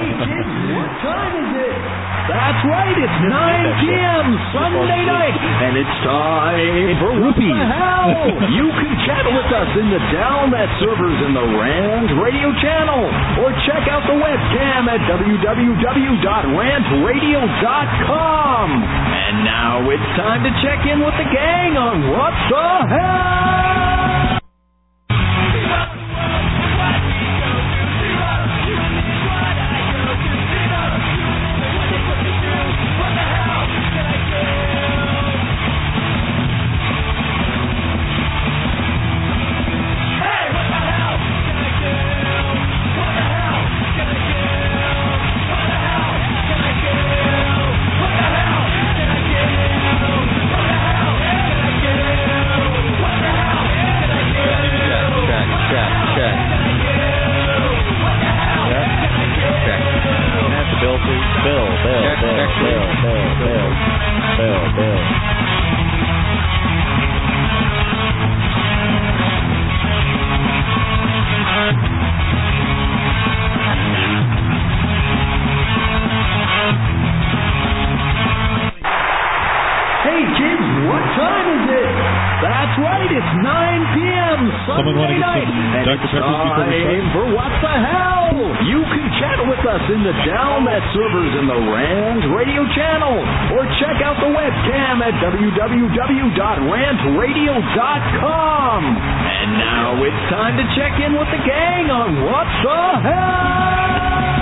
kids, what time is it? That's right, it's 9 p.m. Sunday night, and it's time for What the Hell. You can chat with us in the Downnet servers in the Rant Radio channel, or check out the webcam at www.rantradio.com. And now it's time to check in with the gang on What the Hell. In the Downnet servers in the Rant Radio channel, or check out the webcam at www.rantradio.com. And now it's time to check in with the gang on What the Hell.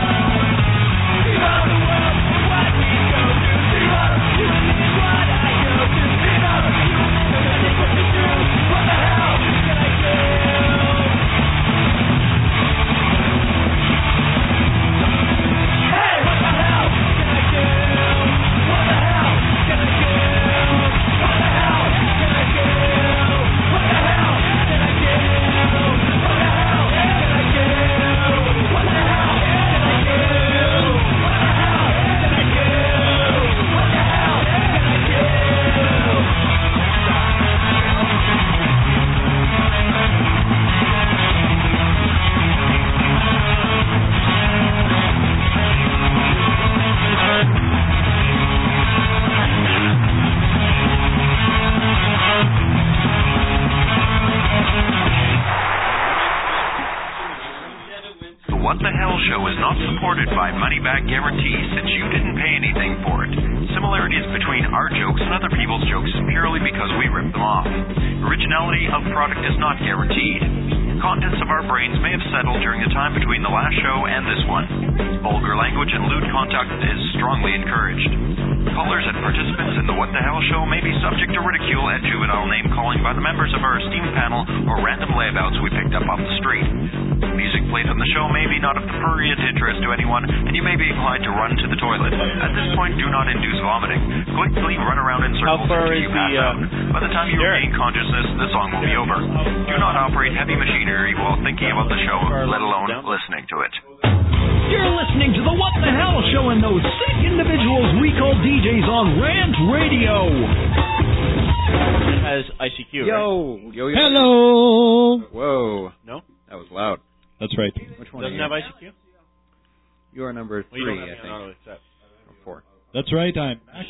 That's right, I'm back.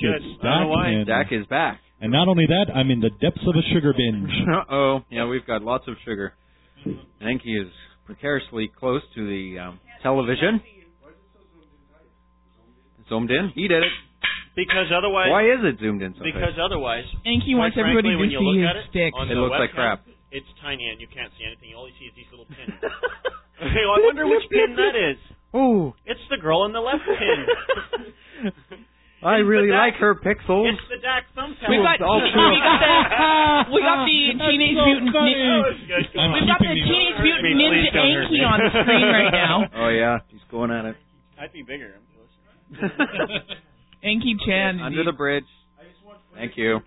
Dak is back. And not only that, I'm in the depths of a sugar binge. Uh-oh. Yeah, we've got lots of sugar. Enki is precariously close to the television. Zoomed in? He did it. Because otherwise... Why is it zoomed in so Because fast? otherwise... Enki wants everybody to see his stick. It looks like crap. It's tiny and you can't see anything. You only see these little pins. I wonder which pin that is. Ooh. It's the girl in the left pin. I really like her pixels. It's the Dak thumbtack. We got the Teenage Mutant Ninja Enki on the screen right now. Oh yeah, he's going at it. I'd be bigger. Enki Chan. Under the bridge. Thank you.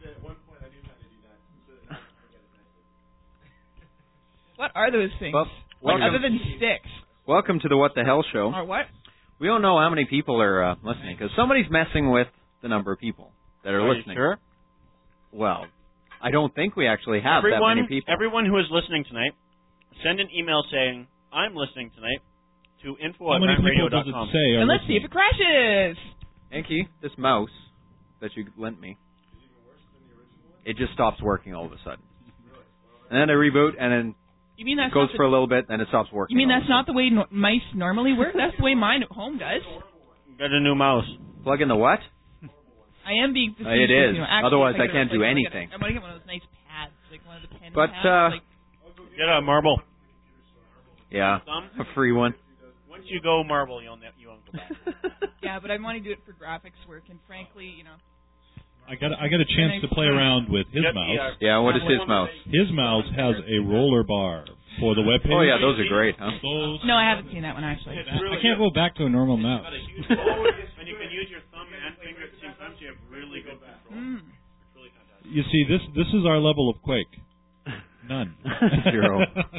What are those things? Other than sticks. Welcome to the What the Hell Show. Or what? We don't know how many people are listening, because somebody's messing with the number of people that are listening. Sure? Well, I don't think we actually have that many people. Everyone who is listening tonight, send an email saying, I'm listening tonight, to How many people does it info@rantradio.com. say? And let's see if it crashes. Yankee, this mouse that you lent me, it just stops working all of a sudden. And then I reboot, and then You mean that's it goes not for a little bit, then it stops working. You mean all that's of a not the way mice normally work? That's the way mine at home does. Get a new mouse. sudden. Plug in the what? I am being facetious. It is. Actually, Otherwise, if I can't get do a- anything. I'm gonna get one of those nice pads, like one of the pen But, pads. Get a marble. Yeah, Thumb? a free one. Once you go marble, you won't go back. Yeah, but I want to do it for graphics work, and frankly, I got a chance to play around with his Get the, mouse. Yeah, what is his mouse? His mouse has a roller bar for the webpage. Oh, yeah, those are great, huh? Those, no, I haven't seen that one actually. I can't go back to a normal mouse. Got a huge forward, and you can use your thumb and finger at the same time, so you have really good control. It's really fantastic. You see, this is our level of Quake. None. 0.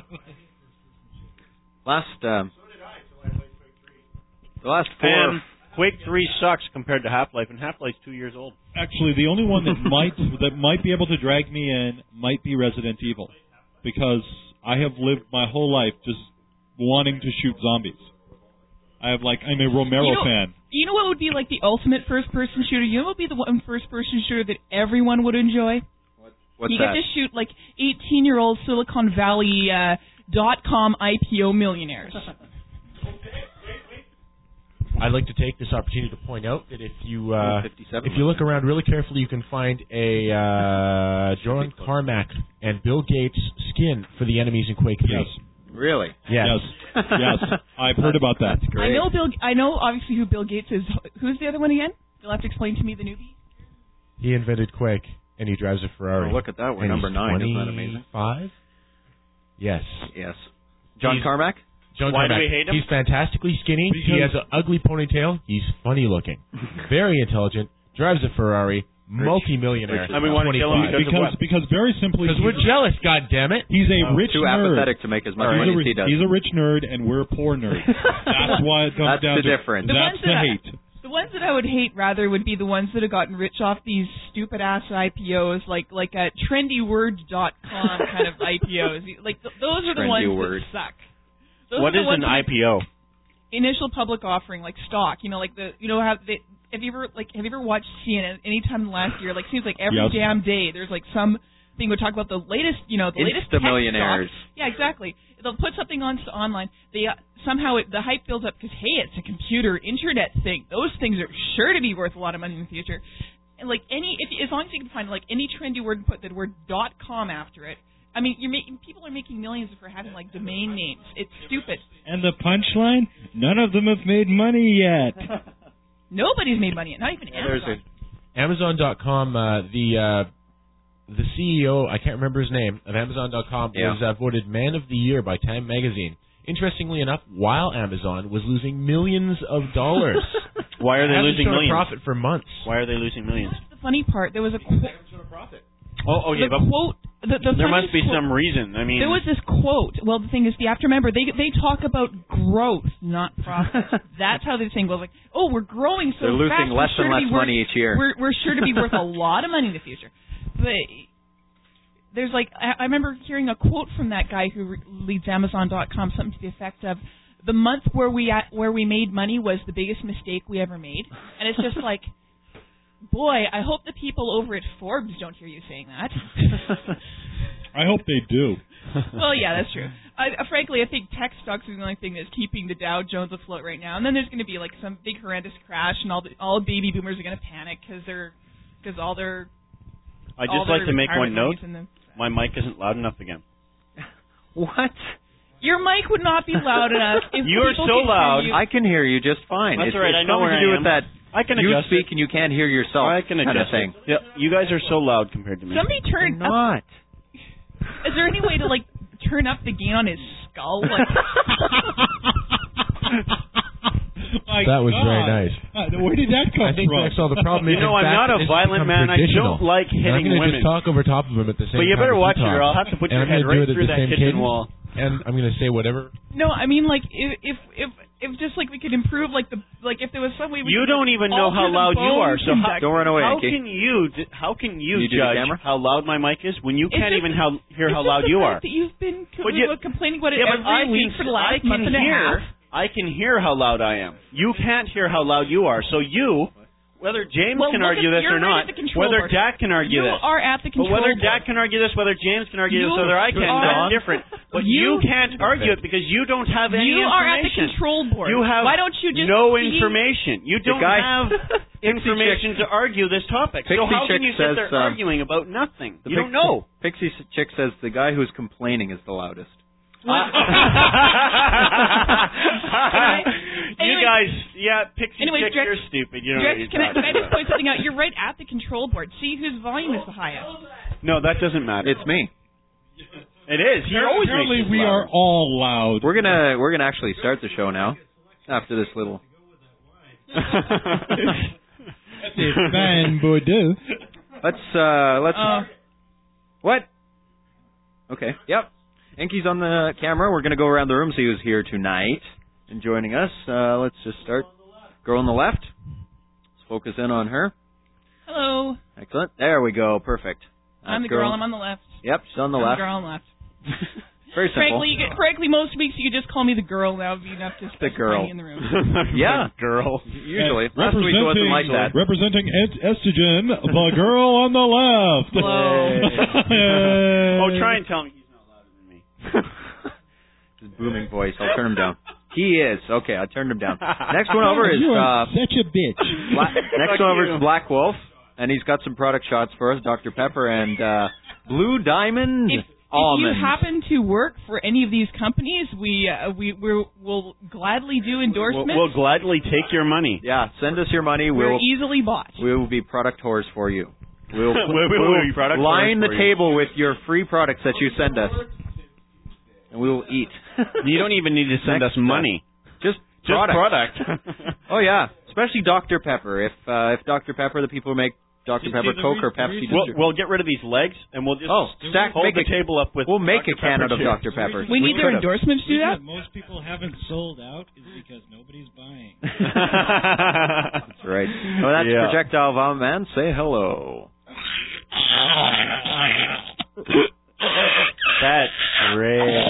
The last 4. And Quake 3 sucks compared to Half-Life, and Half-Life's 2 years old. Actually, the only one that might be able to drag me in might be Resident Evil, because I have lived my whole life just wanting to shoot zombies. I'm a Romero fan. You know what would be like the ultimate first-person shooter? You know what would be the one first-person shooter that everyone would enjoy? What's you that? get to shoot like 18-year-old Silicon Valley .com IPO millionaires. I'd like to take this opportunity to point out that if you 57. look around really carefully, you can find a John Carmack and Bill Gates skin for the enemies in Quake 3. Yes. Really? Yes. Yes. I've heard about that. Great. I know obviously who Bill Gates is. Who's the other one again? You'll have to explain to me, the newbie. He invented Quake, and he drives a Ferrari. Oh, look at that. We're And number he's 9. Isn't that amazing? 25? Yes. Yes. John He's- Carmack? John Why do Carmack. we hate him? He's fantastically skinny. He has Because- an ugly ponytail. He's funny looking. Very intelligent. Drives a Ferrari. Multi-millionaire. And we want to kill him 25. Because very simply, Because we're jealous, goddammit. he's a rich Too nerd. apathetic to make as much money as he does. He's a rich nerd, and we're poor nerds. That's why it comes That's down the to difference. The That's ones the that hate. The ones that I would hate rather would be the ones that have gotten rich off these stupid ass IPOs, like a trendyword.com kind of IPOs. Like those are the ones Trendy Word. that suck. Those What are the is ones an that- IPO? Initial public offering, like stock. Have you ever watched CNN anytime in the last year? Like seems like every Yes. damn day there's like some thing would talk about the latest, latest tech Insta-millionaires. stock. Yeah, exactly. They'll put something online. They somehow the hype builds up because hey, it's a computer internet thing. Those things are sure to be worth a lot of money in the future. And like as long as you can find like any trendy word and put the word .com after it. I mean, people are making millions for having like domain names. It's stupid. And the punchline? None of them have made money yet. Nobody's made money yet. Not even Amazon. Amazon.com, the CEO, I can't remember his name, of Amazon.com was voted Man of the Year by Time Magazine. Interestingly enough, while Amazon was losing millions of dollars. Why are they Hasn't losing shown a millions? profit for months. Why are they losing millions? That's the funny part. There was a quote. Oh, yeah, The but quote. The there must funniest be quote- some reason. I mean, There was this quote. Well, the thing is, you have to remember they talk about growth, not profit. That's how this thing goes. Like, oh, we're growing so They're losing fast. less we're and sure to less be worth- money each year. We're sure to be worth a lot of money in the future. But there's like, I remember hearing a quote from that guy who leads Amazon.com, something to the effect of, "The month where we made money was the biggest mistake we ever made," and it's just like. Boy, I hope the people over at Forbes don't hear you saying that. I hope they do. Well, yeah, that's true. Frankly, I think tech stocks is the only thing that's keeping the Dow Jones afloat right now. And then there's going to be like some big horrendous crash, and all baby boomers are going to panic because all their. I'd all just like their to make one retirement note. money's in them. My mic isn't loud enough again. What? Your mic would not be loud enough if You are people so could loud. hear you. I can hear you just fine. That's it's, all right. It's I know nothing where to do I with am. that. I can You adjust speak it. and you can't hear yourself. I can kind of adjust thing. it. Yeah, you guys are so loud compared to me. Somebody turn up. Not. Is there any way to like turn up the gain on his skull? Like, My That was God. very nice. Where did that come I think from? that's all the problem is. You know, in I'm fact, not a this has violent become man. I traditional. don't like And I'm hitting going to women. just talk over top of him at the same But you time better as he watch it, or talks. I'll have to put And your I'm head gonna do right it at through the that same kitchen cadence. wall. And I'm going to say whatever. no, I mean like if just like we could improve like if there was some way we You could don't even know how alter the loud you are. bone So how, conduct- Don't run away, how Yankee. can you You do the judge camera? how loud my mic is when you It's can't just- even hear It's how just loud the you fact are? That you've been But you- complaining about it Yeah, but every week for the last month and a half. I can hear how loud I am. You can't hear how loud you are. So you, whether James can argue this or not, whether Dak can argue this. You are at the control board. But whether Dak can argue this, whether James can argue this, whether I can, that's different. But you can't argue it because you don't have any information. You are at the control board. You have Why don't you just no information. You don't have information to argue this topic. So how can you sit there arguing about nothing? You don't know. Pixie Chick says the guy who's complaining is the loudest. You guys, Pixie Chick, you're stupid. You know Drex, can I just point something out? You're right at the control board. See whose volume is the highest. No, that doesn't matter. It's me. It is. Apparently, we are all loud. We're gonna actually start the show now. After this little. Van Bordeaux. Let's. What? Okay. Yep. Enki's on the camera. We're gonna go around the room, see who's here tonight and joining us. Let's just start. Girl on the left. Let's focus in on her. Hello. Excellent. There we go. Perfect. I'm the girl. I'm on the left. Yep, she's on the I'm left. the girl on the left. Very simple. Frankly, most weeks you could just call me the girl. That would be enough to specify me in the room. Yeah, girl. Usually. Last week it wasn't like that. Representing Estrogen, the girl on the left. Hello. Oh, try and tell me he's not louder than me. His booming voice. I'll turn him down. He is. Okay, I turned him down. Next one over is... You are such a bitch. Next one over is Black Wolf, and he's got some product shots for us, Dr. Pepper and Blue Diamond Almonds. If you happen to work for any of these companies, we'll gladly do endorsements. We'll gladly take your money. Yeah, send us your money. We're easily bought. We will be product whores for you. We'll line the table with your free products that you send us. And we will eat. You don't even need to send us money. Just product. Oh, yeah. Especially Dr. Pepper. If Dr. Pepper, the people who make Dr. Pepper, Coke, or Pepsi. We'll get rid of these legs, and we'll just hold the table up with. We'll make a can out of Dr. Pepper. We need their endorsements to do that. Most people haven't sold out is because nobody's buying. That's right. Well, that's Projectile Vom Man. Say hello. That's great.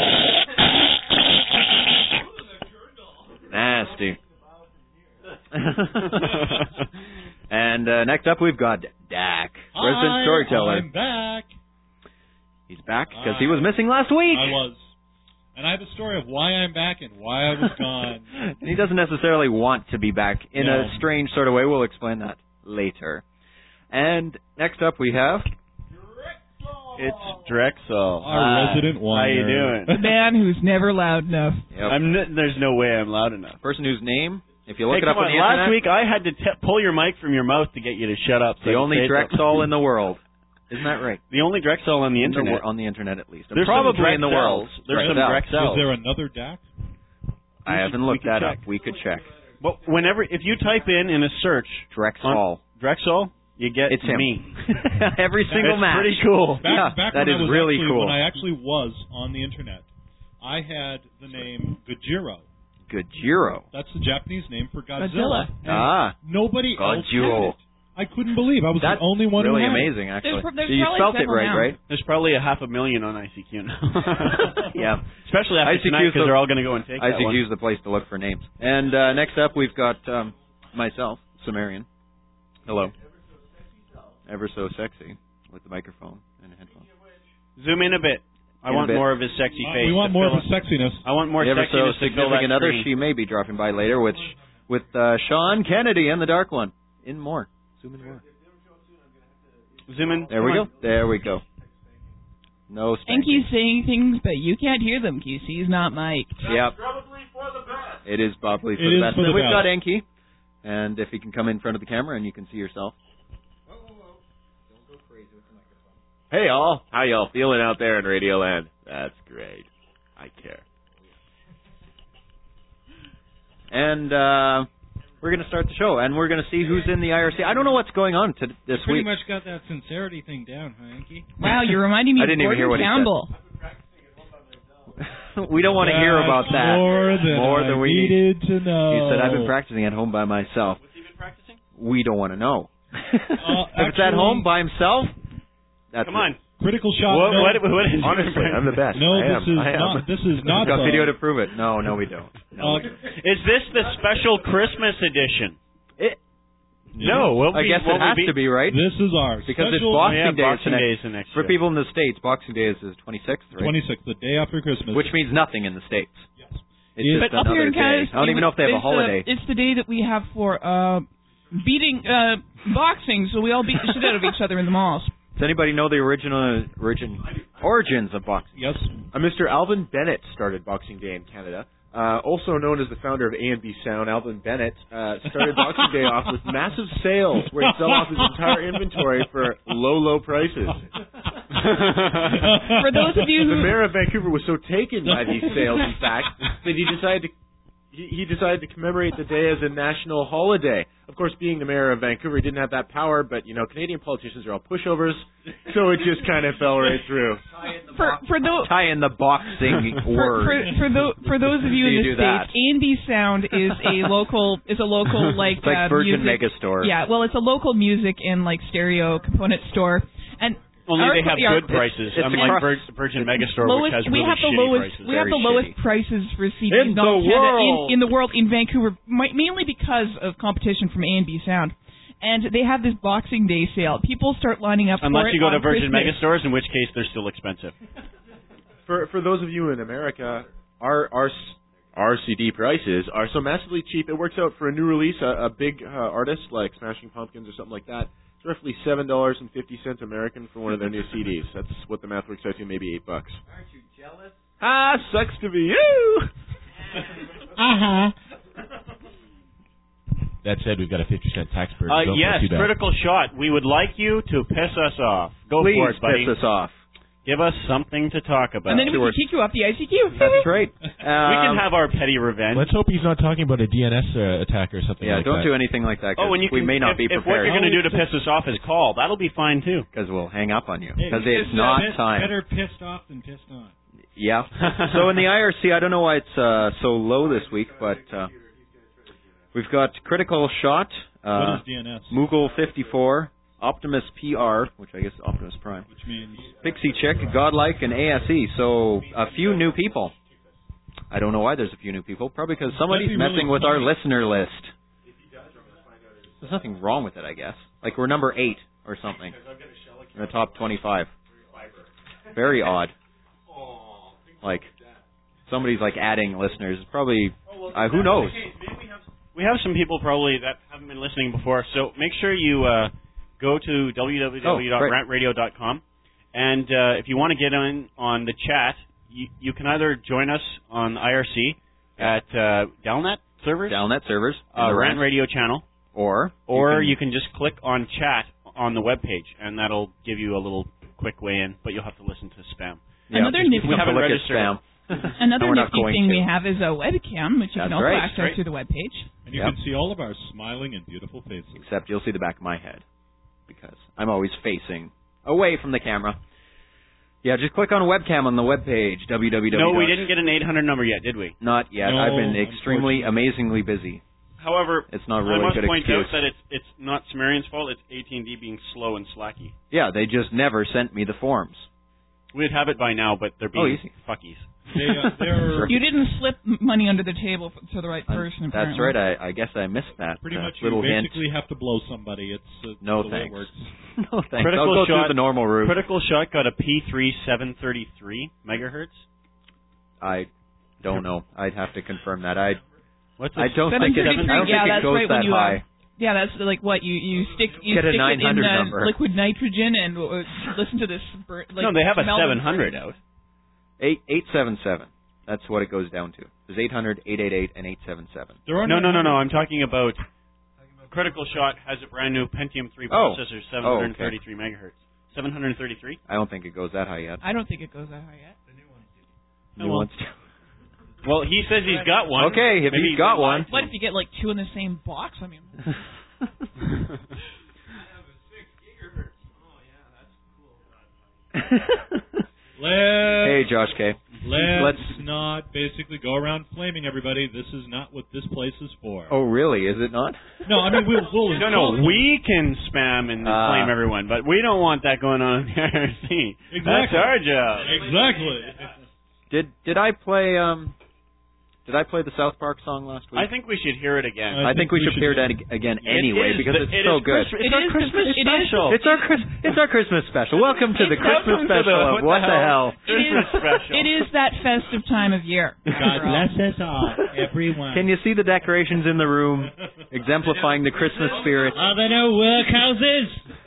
Nasty. And next up, we've got Dak, resident storyteller. I'm back. He's back because he was missing last week. I was. And I have a story of why I'm back and why I was gone. And he doesn't necessarily want to be back in a strange sort of way. We'll explain that later. And next up, we have... It's Drexel. Our resident whiner. How you doing? The man who's never loud enough. Yep. There's no way I'm loud enough. Person whose name, if you look it up on the last internet... week I had to pull your mic from your mouth to get you to shut up. The only Drexel in the world. Isn't that right? The only Drexel on the internet. On the internet, at least. There's probably in the world. There's some Drexels. Is there another Dak? I haven't looked that up. We could check. Well, if you type in a search... Drexel, you get it's him. Me. Every single match. Pretty cool. Back that is really cool. When I actually was on the internet, I had the name Gojiro. Gojiro. That's the Japanese name for Godzilla. Nobody else had it. I couldn't believe I was the only one who had it. Really amazing, actually. There's you spelled it right? There's probably 500,000 on ICQ now. Yeah. Especially after tonight, because they're all going to go and take that one. ICQ is the place to look for names. And next up, we've got myself, Sumerian. Hello. Ever so sexy with the microphone and a headphone. Zoom in a bit. I want more of his sexy face. We want more of his sexiness. I want more sexiness. Ever so significant other. She may be dropping by later with Sean Kennedy and the Dark One. In more. Zoom in more. Zoom in. There we go. There we go. No spanking. Enki's saying things, but you can't hear them. QC's not mic'd. Yep. Probably for the best. It is probably for the best. And we've got Enki. And if he can come in front of the camera and you can see yourself. Hey all, how y'all feeling out there in Radioland? That's great. I care. And we're going to start the show, and we're going to see who's in the IRC. I don't know what's going on this week. Pretty much got that sincerity thing down, huh, Enki? Wow, you're reminding me I of didn't even hear what Campbell. He said. We don't want to hear about that. More than we needed to know. He said, I've been practicing at home by myself. What's he been practicing? We don't want to know. If it's at home by himself... Come on. Critical Shot. What is Honestly, I'm the best. No, I am. This is not. Got video to prove it. No, we don't. No. Is this the special Christmas edition? No, I guess it has to be, right? This is ours. Because special, it's Boxing Day. Is the next For year. people in the States, Boxing Day is the 26th, right? 26th, the day after Christmas. Which means nothing in the States. Yes. It's just But up here another in Canada, day. I don't even know if they have a holiday. It's the day that we have for beating boxing, so we all beat the shit out of each other in the malls. Does anybody know the origins of boxing? Yes. Mr. Alvin Bennett started Boxing Day in Canada. Also known as the founder of A&B Sound, Alvin Bennett started Boxing Day off with massive sales where he'd sell off his entire inventory for low prices. For those of you The mayor of Vancouver was so taken by these sales, in fact, that he decided to commemorate the day as a national holiday. Of course, being the mayor of Vancouver, he didn't have that power, but, Canadian politicians are all pushovers, so it just kind of fell right through. Tie in the boxing word. For those of you in the that. States, A&B Sound is a local like it's like Virgin music. Megastore. Yeah, well, it's a local music and like stereo component store, and only they have good prices, unlike Virgin Megastore, which has really shitty prices. We have the lowest prices for CDs in the world in Vancouver, mainly because of competition from A&B Sound. And they have this Boxing Day sale. People start lining up unless for it you go to on Virgin Christmas. Megastores, in which case they're still expensive. For those of you in America, our CD prices are so massively cheap. It works out for a new release, a big artist like Smashing Pumpkins or something like that. It's roughly $7.50 American for one of their new CDs. That's what the math works out to, maybe $8. Aren't you jealous? Sucks to be you. That said, we've got a 50-cent tax burden. Yes, Critical Shot. We would like you to piss us off. Please for it, buddy. piss us off. Give us something to talk about. And then we can kick you off the ICQ. That's right. We can have our petty revenge. Let's hope he's not talking about a DNS attack or something like that. Yeah, don't do anything like that. We may not be prepared. If what you're going to do to piss us off is call, that'll be fine too. Because we'll hang up on you. Because it's not time. Better pissed off than pissed on. Yeah. So in the IRC, I don't know why it's so low this week, but we've got Critical Shot, what is DNS? Moogle 54, Optimus PR, which I guess is Optimus Prime, which means Pixie Chick, Godlike, and ASE. So a few new people. I don't know why there's a few new people. Probably because somebody's messing with our listener list. There's nothing wrong with it, I guess. Like we're number 8 or something in the top 25. Very odd. Like somebody's like adding listeners. Probably who knows. We have some people probably that haven't been listening before, so make sure you go to www.rantradio.com, and if you want to get in on the chat, you can either join us on IRC at Dalnet servers, the Rant Radio channel, or you can just click on chat on the webpage, and that'll give you a little quick way in, but you'll have to listen to spam. Yeah, Another nifty we haven't registered. Spam. Another nifty thing we have is a webcam, which you can also access through the webpage. And you can see all of our smiling and beautiful faces. Except you'll see the back of my head, because I'm always facing away from the camera. Yeah, just click on webcam on the webpage, www. No, we didn't get an 800 number yet, did we? Not yet. No, I've been extremely, amazingly busy. However, it's not really I must good point excuse. out that it's not Sumerian's fault. It's AT&T being slow and slacky. Yeah, they just never sent me the forms. We'd have it by now, but they're being easy. fuckies. You didn't slip money under the table to the right person. That's right. I guess I missed that. Pretty much, little you basically have to blow somebody. It's no the thanks. way it works. No thanks. I'll go through the normal route. Critical Shot got a P3733 megahertz. I don't know. I'd have to confirm that. I don't think it goes that high. Yeah, that's like what you stick Get a 900 it in number. liquid nitrogen and listen to this. No, they have a 700 out. 877. That's what it goes down to. There's 800, 888, and 877. No. I'm talking about Critical Shot has a brand new Pentium 3 processor, 733 megahertz. 733? I don't think it goes that high yet. I don't think it goes that high yet. The new ones do. Well, he says he's got one. Okay, if he's got one. What if you get like 2 in the same box? I mean. I have a 6 gigahertz. Oh, yeah, that's cool. Hey, Josh K. Let's not basically go around flaming everybody. This is not what this place is for. Oh, really? Is it not? No, I mean, we'll No, we can spam and flame everyone, but we don't want that going on in the IRC. Exactly. That's our job. Exactly. Did I play the South Park song last week? I think we should hear it again. I think we should hear it again anyway because it's so good. It's our Christmas special. It's our Christmas special. Welcome to the Christmas special of What the Hell. Christmas special. It is that festive time of year. God bless us all, everyone. Can you see the decorations in the room exemplifying the Christmas spirit? Are there no workhouses?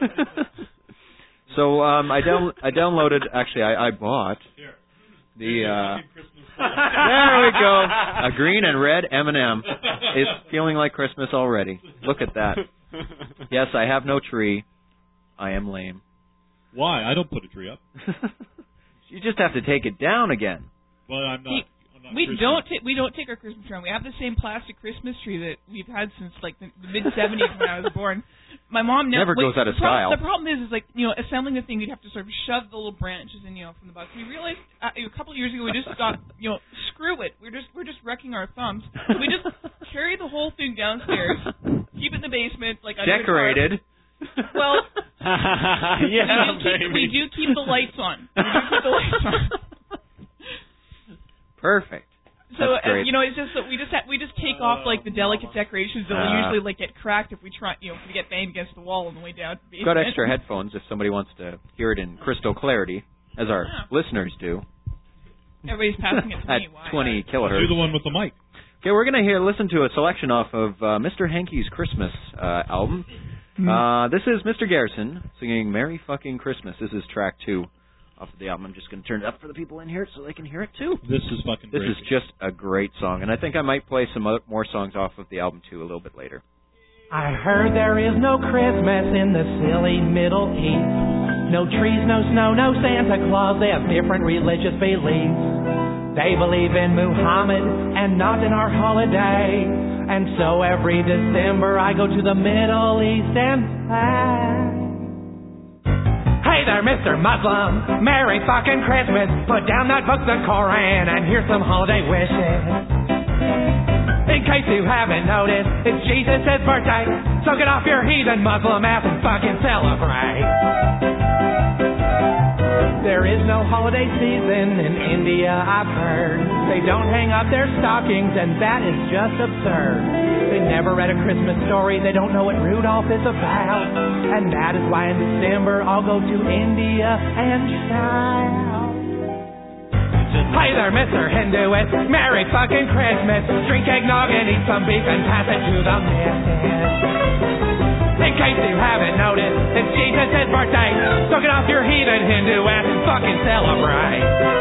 So I downloaded. Actually, I bought the. There we go. A green and red M&M is feeling like Christmas already. Look at that. Yes, I have no tree. I am lame. Why? I don't put a tree up. You just have to take it down again. But I'm not. We don't take our Christmas tree down. We have the same plastic Christmas tree that we've had since like the mid '70s when I was born. My mom never goes out of style. The problem is like assembling the thing, you'd have to sort of shove the little branches in from the box. We realized a couple of years ago we just thought screw it. We're just wrecking our thumbs. We just carry the whole thing downstairs, keep it in the basement like decorated. Well, yeah, we do keep the lights on. Perfect. So it's just that we just take off like the delicate decorations that will usually like get cracked if we try if we get banged against the wall on the way down. Got extra headphones if somebody wants to hear it in crystal clarity, as our listeners do. Everybody's passing it to at me. Why? 20 kilohertz. You're the one with the mic. Okay, we're gonna listen to a selection off of Mr. Hankey's Christmas album. This is Mr. Garrison singing "Merry Fucking Christmas." This is track 2. Off of the album. I'm just going to turn it up for the people in here so they can hear it too. This is fucking great. This is just a great song, and I think I might play some more songs off of the album too a little bit later. I heard there is no Christmas in the silly Middle East. No trees, no snow, no Santa Claus. They have different religious beliefs. They believe in Muhammad and not in our holiday. And so every December I go to the Middle East and play. Hey there, Mr. Muslim, Merry fucking Christmas. Put down that book, the Koran, and here's some holiday wishes. In case you haven't noticed, it's Jesus' birthday, so get off your heathen Muslim ass and fucking celebrate. There is no holiday season in India, I've heard. They don't hang up their stockings, and that is just absurd. They never read a Christmas story, they don't know what Rudolph is about. And that is why in December I'll go to India and shout. Hi there, Mr. Hinduist, Merry fucking Christmas. Drink eggnog and eat some beef and pass it to the missus. In case you haven't noticed, it's Jesus' birthday, so get off your heathen Hindu ass and fucking celebrate.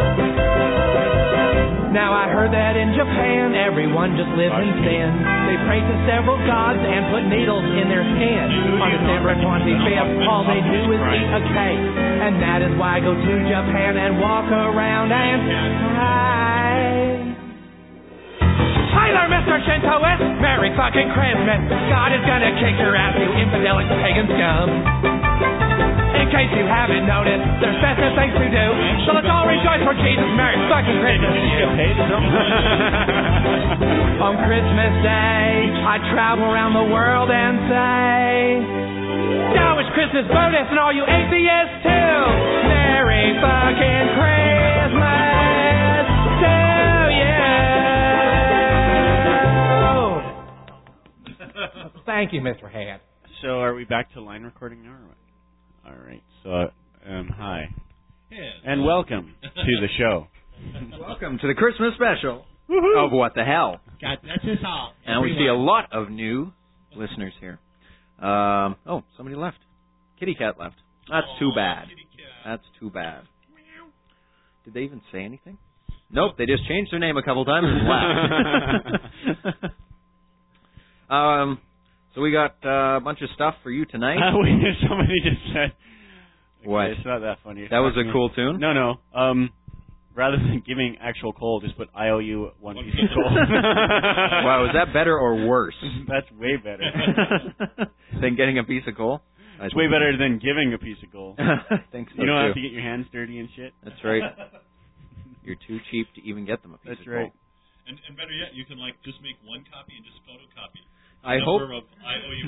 Now I heard that in Japan, everyone just lives in sin. They pray to several gods and put needles in their skin. On December 25th, all they do is eat a cake. And that is why I go to Japan and walk around and cry. Hi there, Mr. Shintoist, Merry fucking Christmas. God is gonna kick your ass, you infidel and pagan scum. In case you haven't noticed, there's festive things to do, so let's all rejoice for Jesus. Merry fucking Christmas. On Christmas Day, I travel around the world and say, now it's Christmas bonus and all you atheists too. Merry fucking Christmas to you. Thank you, Mr. Hat. So are we back to line recording now or what? All right. So, hi. And welcome to the show. Welcome to the Christmas special of What the Hell. God bless us all. And we see a lot of new listeners here. Oh, somebody left. Kitty Cat left. That's too bad. That's too bad. Did they even say anything? Nope, they just changed their name a couple times and left. So we got a bunch of stuff for you tonight. Somebody just said... What? It's not that funny. That was a cool tune? No. Rather than giving actual coal, just put IOU one piece of coal. Wow, is that better or worse? That's way better. Than getting a piece of coal? It's way better than giving a piece of coal. Thanks. You don't have to get your hands dirty and shit. That's right. You're too cheap to even get them a piece of coal. And better yet, you can just make one copy and just photocopy. I hope. Of IOU.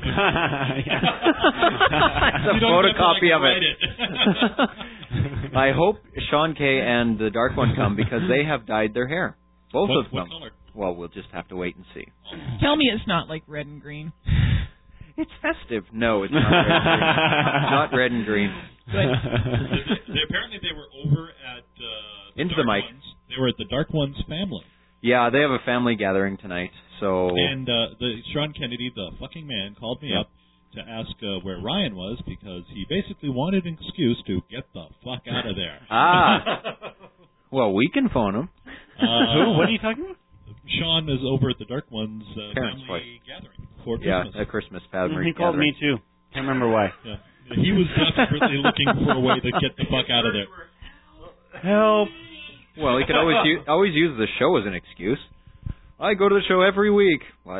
It's a photocopy of it. I hope Sean K and the Dark One come because they have dyed their hair. Both of them. What color? Well, we'll just have to wait and see. Tell me it's not like red and green. It's festive. No, it's not red and green. Not red and green. Apparently they were over at Into the mic. They were at the Dark One's family. Yeah, they have a family gathering tonight. So. And Sean Kennedy, the fucking man, called me up to ask where Ryan was because he basically wanted an excuse to get the fuck out of there. Well, we can phone him. Who? What are you talking about? Sean is over at the Dark One's parents' family gathering for Christmas. Yeah, a Christmas family He called me too. Can't remember why. Yeah. He was desperately looking for a way to get the fuck out of there. Help. Well, he could always use the show as an excuse. I go to the show every week. Lie.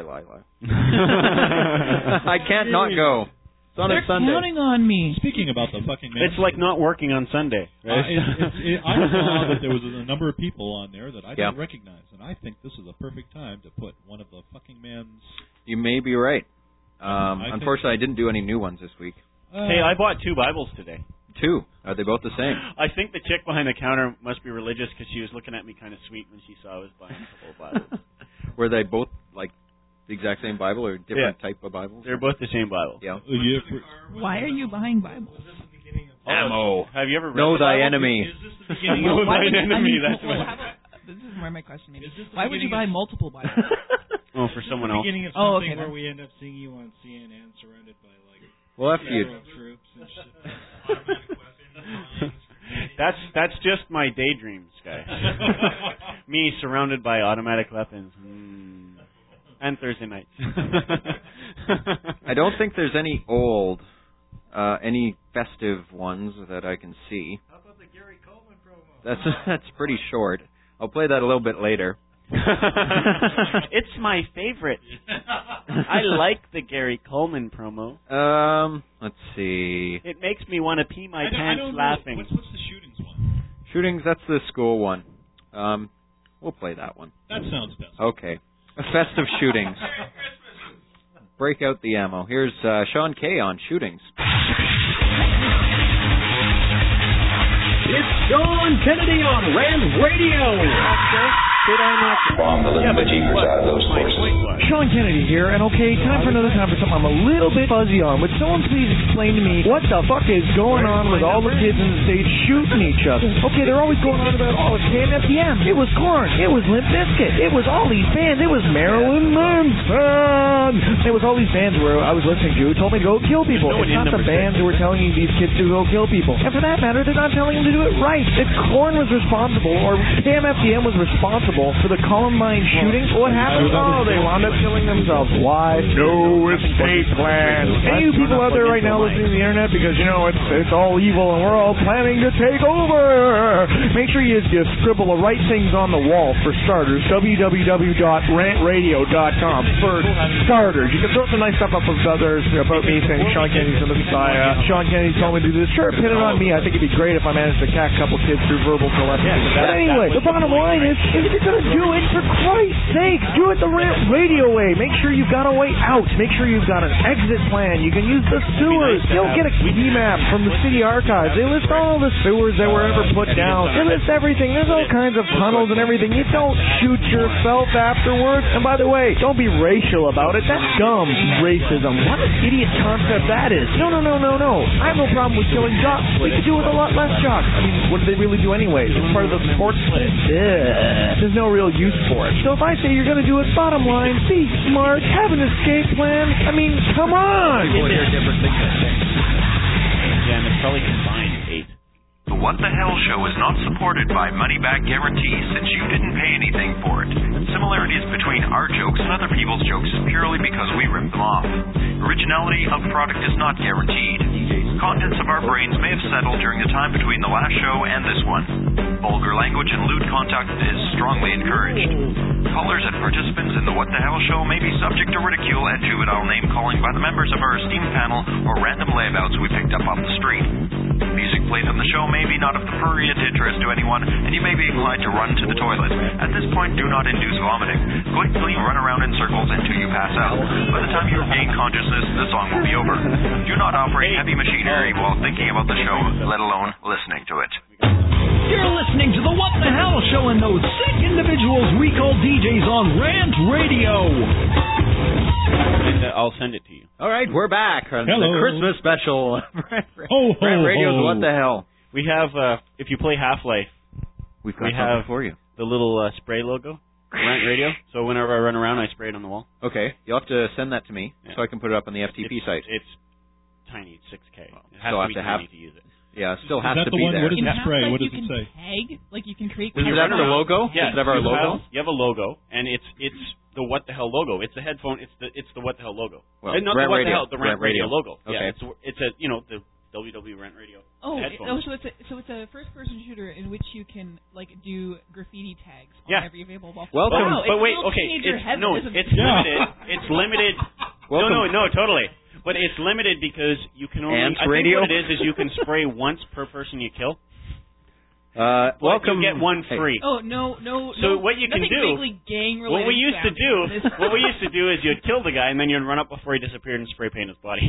I can't not go. It's on a Sunday. They're counting on me. Speaking about the fucking man. It's like not working on Sunday. Right? I saw that there was a number of people on there that I didn't recognize, and I think this is a perfect time to put one of the fucking man's... You may be right. Unfortunately, I didn't do any new ones this week. Hey, I bought 2 Bibles today. 2? Are they both the same? I think the chick behind the counter must be religious because she was looking at me kind of sweet when she saw I was buying a couple of Bibles. Were they both like the exact same Bible or different type of Bibles? They're both the same Bible. Yeah. Why are you buying Bibles? Ammo. Have you ever read Know the thy Bible? enemy. Know thine enemy. That's what. This is where my question maybe. Why would you buy multiple Bibles? Oh, for someone else. Beginning of something where we end up seeing you on CNN surrounded by federal troops and shit. That's just my daydreams, guys. Me surrounded by automatic weapons. And Thursday nights. I don't think there's any any festive ones that I can see. How about the Gary Coleman promo? That's pretty short. I'll play that a little bit later. It's my favorite. I like the Gary Coleman promo. Let's see. It makes me want to pee my pants I don't laughing. Know. What's the shootings one? Shootings, that's the school one. We'll play that one. That sounds best. Okay. Festive shootings. Break out the ammo. Here's Sean K on shootings. It's Sean Kennedy on Rant Radio. Bomb the jeepers out of those forces. Sean Kennedy here, and time for another time for something I'm a little bit fuzzy on. Would someone please explain to me what the fuck is going on with all the kids in the stage shooting each other? Okay, they're always going on about, it's KMFDM, it was Korn, it was Limp Bizkit, it was all these bands, it was Marilyn Manson. It was all these bands where I was listening to who told me to go kill people. It's not the bands who were telling you these kids to go kill people. And for that matter, they're not telling them to do it right. If Korn was responsible, or KMFDM was responsible for the Columbine shooting, what happened? They wound up killing themselves. Why? No escape plan. Any of you people out there right now listening to the internet, because it's all evil and we're all planning to take over. Make sure you scribble the right things on the wall for starters. www.rantradio.com for starters. You can throw some nice stuff up with others about me saying Sean Kennedy's the Messiah. Sean Kennedy's told me to do this. Sure, pin it on me. I think it'd be great if I managed to catch a couple kids through verbal telepathy. But anyway, the bottom line is if you're going to do it, for Christ's sake, do it the Rant Radio way. Make sure you've got a way out. Make sure you've got an exit plan. You can use the sewers. You'll get a key map from the city archives. They list all the sewers that were ever put down. They list everything. There's all kinds of tunnels and everything. You don't shoot yourself afterwards. And by the way, don't be racial about it. That's dumb. Racism. What an idiot concept that is. No. I have no problem with killing jocks. We could do with a lot less jocks. I mean, what do they really do anyways? It's part of the sports thing. There's no real use for it. So if I say you're going to do it, bottom line, be smart, have an escape plan. I mean, come on. Yeah, and it's probably combined 8. The What the Hell Show is not supported by money-back guarantees since you didn't pay anything for it. Similarities between our jokes and other people's jokes is purely because we ripped them off. Originality of product is not guaranteed. Contents of our brains may have settled during the time between the last show and this one. Vulgar language and lewd conduct is strongly encouraged. Callers and participants in the What the Hell Show may be subject to ridicule and juvenile name-calling by the members of our esteemed panel or random layabouts we picked up off the street. Music played on the show may be not of the prurient interest to anyone, and you may be inclined to run to the toilet. At this point, do not induce vomiting. Quickly run around in circles until you pass out. By the time you regain consciousness, the song will be over. Do not operate heavy machinery while thinking about the show, let alone listening to it. You're listening to the What the Hell Show and those sick individuals we call DJs on Rant Radio. And I'll send it to you. All right, we're back on Hello. the Christmas special. Rant Radio's What the Hell. We have, if you play Half-Life, we have for you. The little spray logo, Rant Radio. So whenever I run around, I spray it on the wall. Okay, you'll have to send that to me so I can put it up on the FTP site. It's tiny, it's 6K. It still has to have be to tiny to use it. Yeah, it still Is has that to the be one? there. What does In it spray? Half-Life, What does you it can say? tag, like you can create. Does it have the logo? Yeah. Does it have our logo? You have a logo, and it's the What the Hell logo. It's the headphone. It's the What the Hell logo. Well, Not Rant the What Radio. the Hell, the Rant Radio logo. Okay. Yeah, it's a the WW Rant Radio. headphone. So it's a first-person shooter in which you can like do graffiti tags on Yeah. every available ball. Welcome. Wow, But wait, it's okay, teenager heaven, isn't it? it's limited. It's limited. Welcome. No, totally. But it's limited because you can only. Ants I think Radio? what it is you can spray once per person you kill. Welcome. You get one free. Oh no. So what you can nothing do- vaguely gang What we used to do, related what we used to do is you'd kill the guy and then you'd run up before he disappeared and spray paint his body.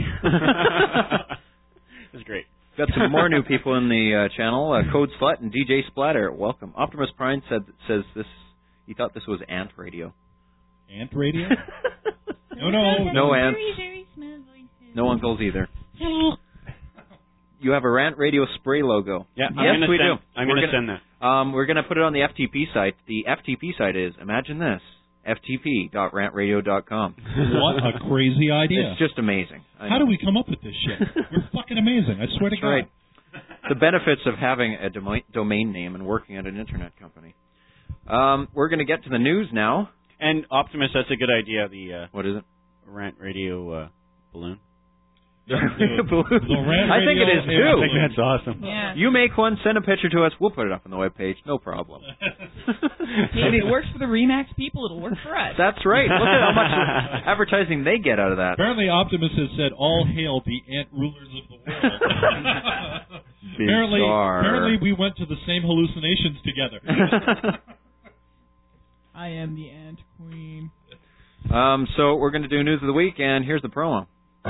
It was great. Got some more new people in the channel. Code Slut and DJ Splatter. Welcome. Optimus Prime says this. He thought this was Ant Radio. Ant Radio? No. No ants. No uncles either. You have a Rant Radio spray logo. Yeah, yes, we do. I'm going to send that. We're going to put it on the FTP site. The FTP site is, imagine this, ftp.rantradio.com. What a crazy idea. It's just amazing. How do we come up with this shit? We're fucking amazing. I swear to That's God. right. The benefits of having a domain name and working at an internet company. We're going to get to the news now. And Optimus, that's a good idea. The what is it? Rant Radio balloon. I think it is too. I think that's awesome. Yeah. You make one, send a picture to us. We'll put it up on the webpage. No problem. Maybe it works for the Remax people. It'll work for us. That's right. Look at how much advertising they get out of that. Apparently, Optimus has said, "All hail the ant rulers of the world." apparently, we went to the same hallucinations together. I am the Ant Queen. So we're going to do news of the week, and here's the promo.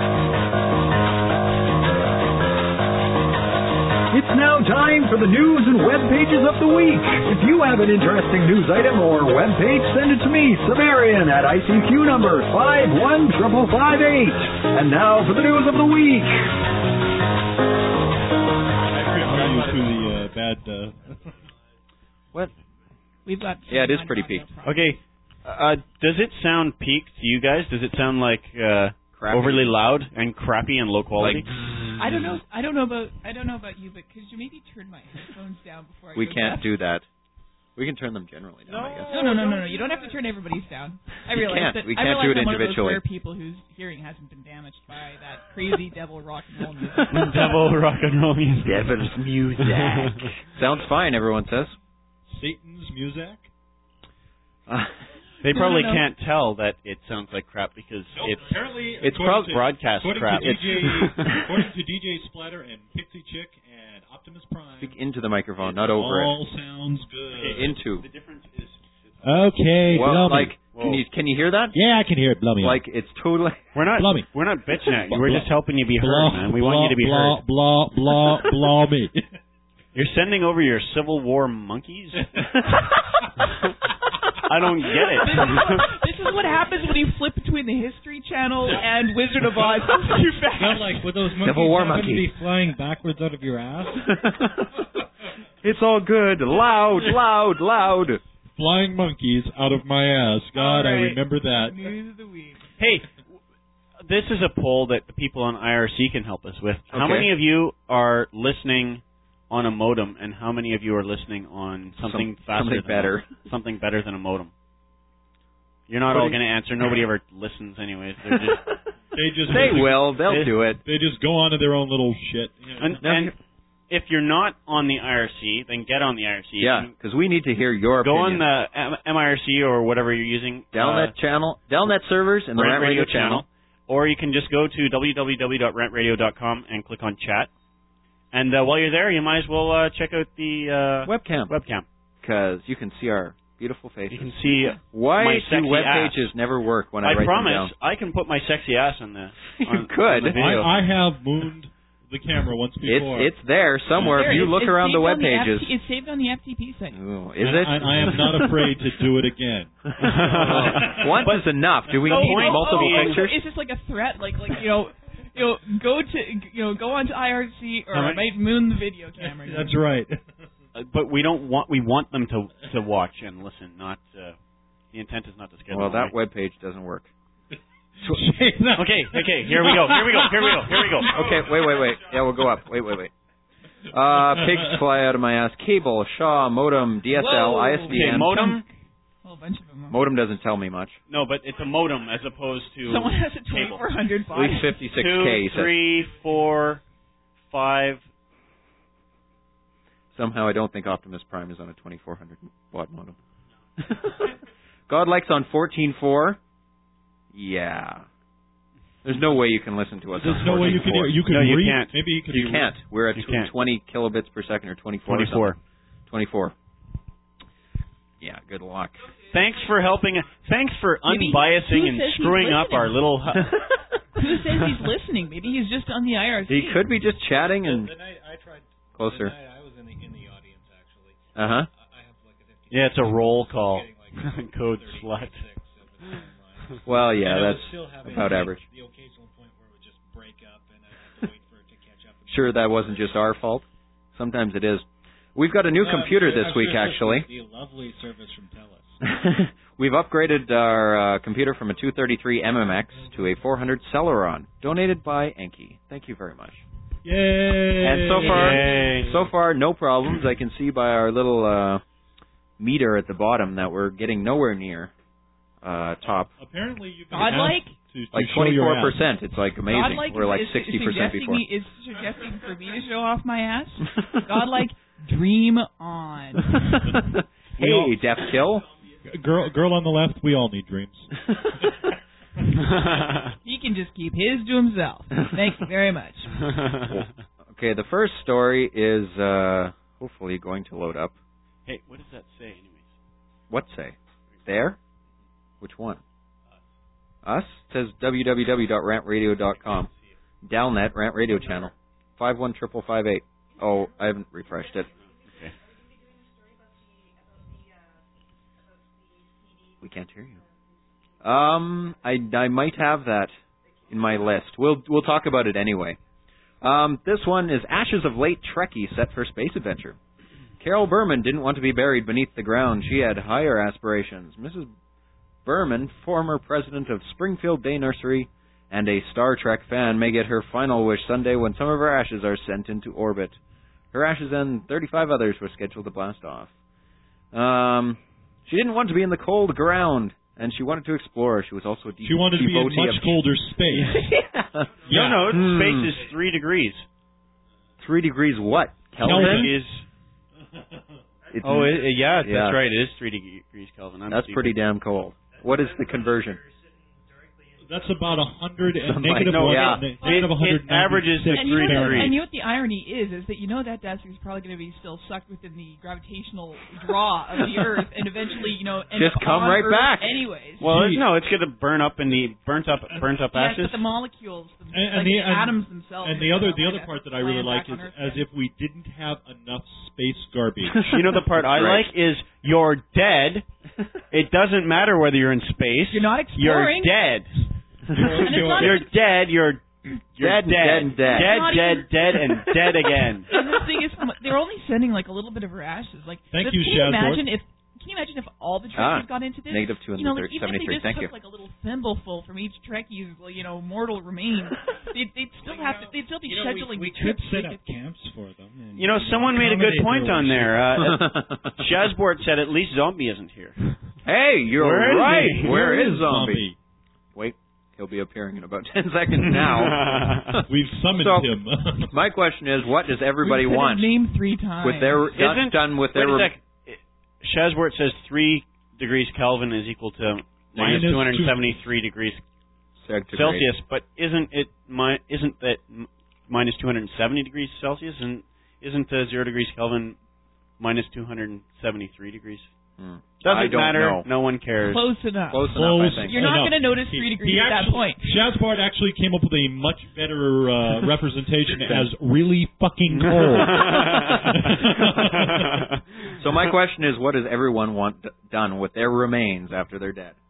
It's now time for the news and web pages of the week. If you have an interesting news item or web page, send it to me, Sumerian, at ICQ number 51558. And now for the news of the week. What? We've got. Yeah, it is pretty peaked. Okay. Does it sound peaked to you guys? Does it sound like overly loud and crappy and low quality? I don't know. I don't know about you, but could you maybe turn my headphones down before I We go can't left? do that. We can turn them generally down, I guess. No. You don't have to turn everybody's down. I realize that. We I can't realize do it I'm one of those individually. rare people whose hearing hasn't been damaged by that crazy devil rock and roll music. Devil rock and roll music. Devil's music. Sounds fine, everyone says. Satan's music? They probably No. can't tell that it sounds like crap because it's probably broadcast crap. According to DJ Splatter and Pixie Chick and Optimus Prime. Speak into the microphone, not over all sounds good. Into. The difference is Okay, well, blow me. can you hear that? Yeah, I can hear it. Blow me. Like, it's totally... We're not bitching at you. We're just helping you be heard, man. We want you to be heard. Blow me. You're sending over your Civil War monkeys? I don't get it. This is what happens when you flip between the History Channel and Wizard of Oz too fast. Not like with those monkeys Civil War happen monkey. to be flying backwards out of your ass. It's all good. Loud, loud, loud. Flying monkeys out of my ass. God, I remember that. News of the week. Hey, this is a poll that the people on IRC can help us with. How Okay. many of you are listening on a modem, and how many of you are listening on something faster something than better. something better than a modem? You're not all going to answer. Nobody ever listens anyways. They're just They will. They'll do it. They just go on to their own little shit. You know? And if you're not on the IRC, then get on the IRC. Yeah, because we need to hear your Go opinion. on the MIRC or whatever you're using. Downnet channel, Downnet servers, and the Rant Rant Radio channel. Or you can just go to www.rantradio.com and click on chat. And while you're there, you might as well check out the webcam. Because you can see our beautiful faces. You can see why my do sexy web ass. pages never work when I write promise them down? I can put my sexy ass on the You could. on the video. I have mooned the camera once before. It's there somewhere. If you look around the web pages. It's saved on the FTP site. Ooh, is it? I am not afraid to do it again. Once is enough. Do we need multiple pictures? Is this like a threat? Like go onto IRC or I might moon the video camera. That's right. But we want them to watch and listen. Not the intent is not to scare them. Well, that web page doesn't work. Okay. Here we go. Okay, wait. Yeah, we'll go up. Wait. Pigs fly out of my ass. Cable, Shaw, modem, DSL, ISDN. Okay, modem. A whole bunch of them. Modem doesn't tell me much. No, but it's a modem as opposed to someone has a cable. 2400 baud. At least 56K. 2, 3, 4, 5. Somehow I don't think Optimus Prime is on a 2400 baud modem. God likes on 14.4. Yeah. There's no way you can listen to us. There's no way you can read. You can't. Maybe you can. You can't. We're at 20 kilobits per second or 24. 24. Yeah. Good luck. Thanks for helping. Thanks for unbiasing and screwing up our little. Who says he's listening? Maybe he's just on the IRC. He could be just chatting and. I tried closer. I was in the audience actually. Uh huh. I have like a 50. Yeah, it's a roll call. Code slut. Well, yeah, that's about average. The occasional point where it would just break up and I had to wait for it to catch up. Sure, that wasn't just our fault. Sometimes it is. We've got a new computer this week, actually. The lovely service from TELUS. We've upgraded our computer from a 233 MMX to a 400 Celeron, donated by Enki. Thank you very much. Yay! And so far, no problems. I can see by our little meter at the bottom that we're getting nowhere near top. Apparently, you can Godlike? Like 24%. It's like amazing. Godlike we're like 60% before. Is suggesting for me to show off my ass. Godlike, dream on. Hey, Death Kill. Girl on the left, we all need dreams. He can just keep his to himself. Thank you very much. Okay, the first story is hopefully going to load up. Hey, what does that say anyways? What say? There? Which one? Us? It says www.rantradio.com. Dalnet, Rant Radio Channel. 51558. Oh, I haven't refreshed it. Okay. We can't hear you. I might have that in my list. We'll talk about it anyway. This one is Ashes of Late Trekkie set for space adventure. Carol Berman didn't want to be buried beneath the ground. She had higher aspirations. Mrs. Berman, former president of Springfield Day Nursery and a Star Trek fan, may get her final wish Sunday when some of her ashes are sent into orbit. Her ashes and 35 others were scheduled to blast off. She didn't want to be in the cold ground, and she wanted to explore. She was also a She wanted to be in much colder space. Yeah. No, space is 3 degrees. 3 degrees what? Kelvin? That's right. It is 3 degrees Kelvin. That's pretty damn cold. What is the conversion? That's about 100 and It averages to 3 degrees. And you know what the irony is that you know that desk is probably going to be still sucked within the gravitational draw of the Earth, and eventually, end just up come on right Earth back. Anyways. Well, it's going to burn up in the burnt up ashes. But the molecules, and the atoms themselves. And the other part that I really like is as if we didn't have enough space garbage. You know the part I like is you're dead. It doesn't matter whether you're in space. You're not exploring. You're dead. You're dead. You're dead, and dead again. And the thing is, they're only sending like a little bit of her ashes. Like, Thank you, Can you imagine if all the Trekkies got into this? Negative 273. Even if they just Thank took you. like a little thimbleful from each Trekkie's, mortal remains, they'd still be scheduling. We could set up camps for them. Someone made a good point on there. Shazbort said at least Zombie isn't here. Hey, you're right. Where is Zombie? Zombie? Wait, he'll be appearing in about 10 seconds now. We've summoned him. My question is, what does everybody We've said want? his name 3 times. With their done with their. Shazbort says 3 degrees Kelvin is equal to minus 273 degrees Celsius, but isn't that minus 270 degrees Celsius, and isn't 0 degrees Kelvin minus 273 degrees? Doesn't matter. Know. No one cares. Close enough. Close enough, I think. You're not going to notice 3 degrees at that point. Shazbard actually came up with a much better representation as really fucking cold. So my question is, what does everyone want done with their remains after they're dead?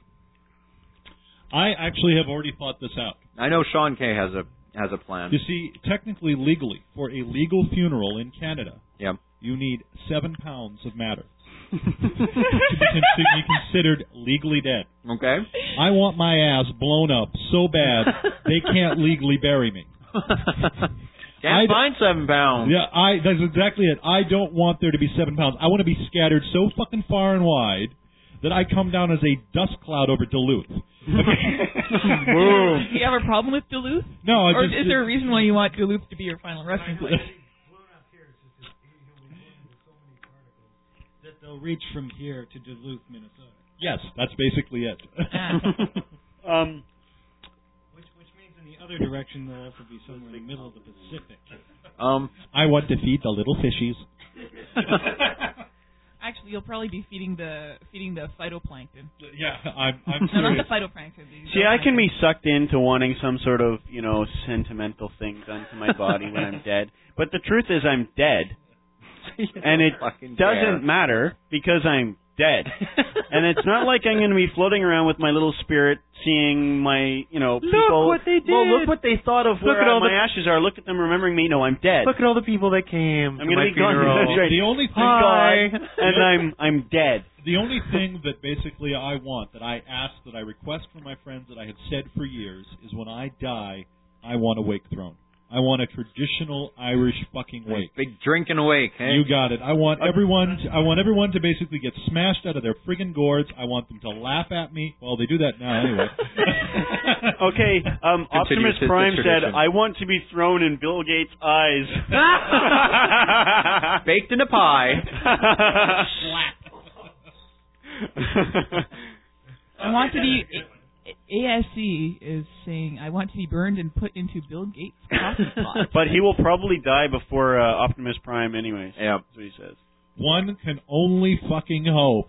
I actually have already thought this out. I know Sean Kay has a plan. You see, technically, legally, for a legal funeral in Canada, you need 7 pounds of matter to be considered legally dead. Okay. I want my ass blown up so bad they can't legally bury me. Can't find 7 pounds. Yeah, that's exactly it. I don't want there to be 7 pounds. I want to be scattered so fucking far and wide that I come down as a dust cloud over Duluth. Boom. Do you have a problem with Duluth? No. Or is there a reason why you want Duluth to be your final resting place? That they'll reach from here to Duluth, Minnesota. Yes, that's basically it. Which means in the other direction there'll also be somewhere in the middle of the Pacific. I want to feed the little fishies. Actually, you'll probably be feeding the phytoplankton. Yeah, I'm no, not the phytoplankton. See, I can be sucked into wanting some sort of, sentimental thing done to my body when I'm dead. But the truth is I'm dead. And it doesn't matter because I'm dead. And it's not like I'm going to be floating around with my little spirit seeing my, people. Look what they did. Well, look what they thought of where my ashes are. Look at them remembering me. No, I'm dead. Look at all the people that came. I'm going to be gone. Right. The only thing and I'm dead. The only thing that basically I want, that I ask, that I request from my friends, that I have said for years, is when I die, I want a wake throne. I want a traditional Irish fucking wake. Big drinking wake, hey? You got it. I want everyone to basically get smashed out of their friggin' gourds. I want them to laugh at me. Well, they do that now anyway. Okay, Optimus Prime said, I want to be thrown in Bill Gates' eyes. Baked in a pie. I want to be... ASC is saying, I want to be burned and put into Bill Gates' coffee pot. But he will probably die before Optimus Prime anyways. Yeah. That's what he says. One can only fucking hope.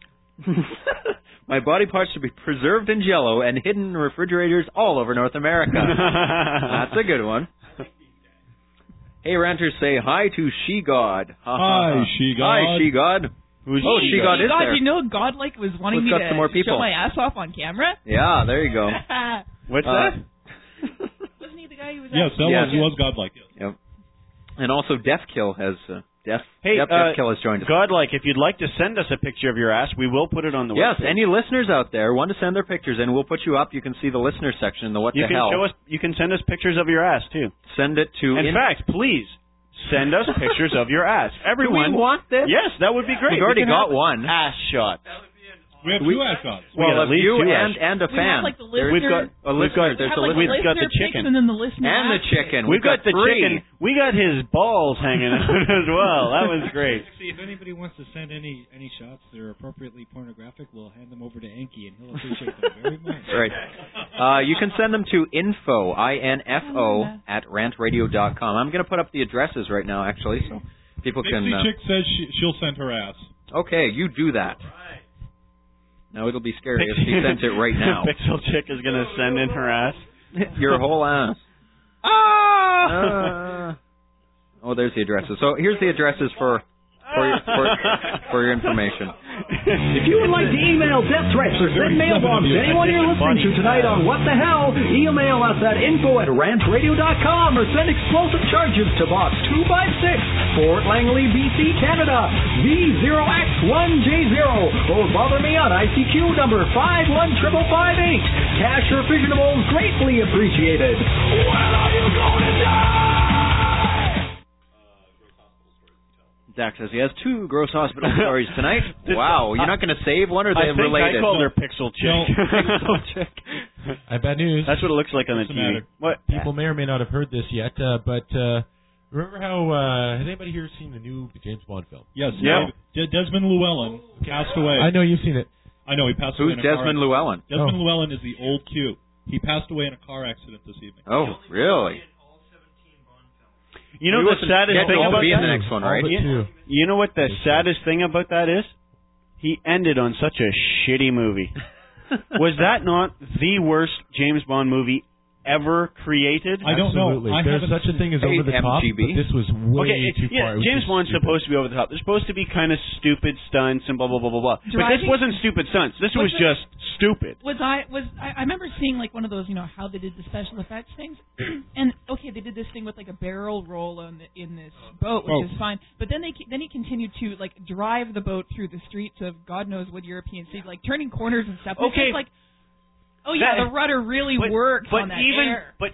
My body parts should be preserved in Jell-O and hidden in refrigerators all over North America. That's a good one. Hey, ranters, say hi to She-God. Hi, She-God. Hi, She-God. She-God is there. You know Godlike was wanting me to show my ass off on camera? Yeah, there you go. What's that? Wasn't he the guy who was Yes, he was Godlike. Yep. And also Deathkill has Deathkill has joined us. Godlike, if you'd like to send us a picture of your ass, we will put it on the website. Yes, any listeners out there want to send their pictures in, we'll put you up. You can see the listener section in the What the Hell. You can send us pictures of your ass, too. Send it to... In fact, please... send us pictures of your ass. Everyone. Do we want this? Yes, that would be great. We've already got one. Ass shot. We have 2 ass shots. Well, if you and a fan. We have like the listener. We've got the chicken. And then the listener and the chicken. We've got the 3. chicken. We got his balls hanging out as well. That was great. See, if anybody wants to send any shots that are appropriately pornographic, we'll hand them over to Enki, and he'll appreciate them very much. Right. You can send them to info, INFO, @rantradio.com. I'm going to put up the addresses right now, actually, so people can... Pixie Chick says she'll send her ass. Okay, you do that. Now, it'll be scary if she sends it right now. Pixel Chick is going to send in her ass. Your whole ass. Oh, there's the addresses. So here's the addresses for your information. If you would like to email death threats or send mail bombs to anyone you're listening to tonight on What the Hell, email us at info@rantradio.com or send explosive charges to Box 256, Fort Langley, BC, Canada, V0X1J0, or bother me on ICQ number 51558. Cash or fissionables greatly appreciated. When are you going to die? Zach says he has 2 gross hospital stories tonight. Wow, you're not going to save one, or they're related? I called her Pixel Chick. Pixel Chick. I have bad news. That's what it looks like on the TV. What? People may or may not have heard this yet, but remember how has anybody here seen the new James Bond film? Yes. Yeah. Desmond Llewellyn passed away. I know you've seen it. I know he passed away. Who's Desmond Llewellyn? Desmond Llewellyn is the old Q. He passed away in a car accident this evening. Oh, really? You know the saddest thing about be in the that? next one, right? You know what the saddest thing about that is? He ended on such a shitty movie. Was that not the worst James Bond movie ever created? I don't know. There's such a thing as over the top, but this was way too far. James Bond's supposed to be over the top. They're supposed to be kind of stupid stunts and blah blah blah blah blah. But this wasn't stupid stunts. This was just stupid. I remember seeing like one of those, how they did the special effects things, and okay, they did this thing with like a barrel roll in this boat, which is fine. But then he continued to like drive the boat through the streets of God knows what European city, like turning corners and stuff. Okay, like. Oh yeah, the rudder really works on that air. But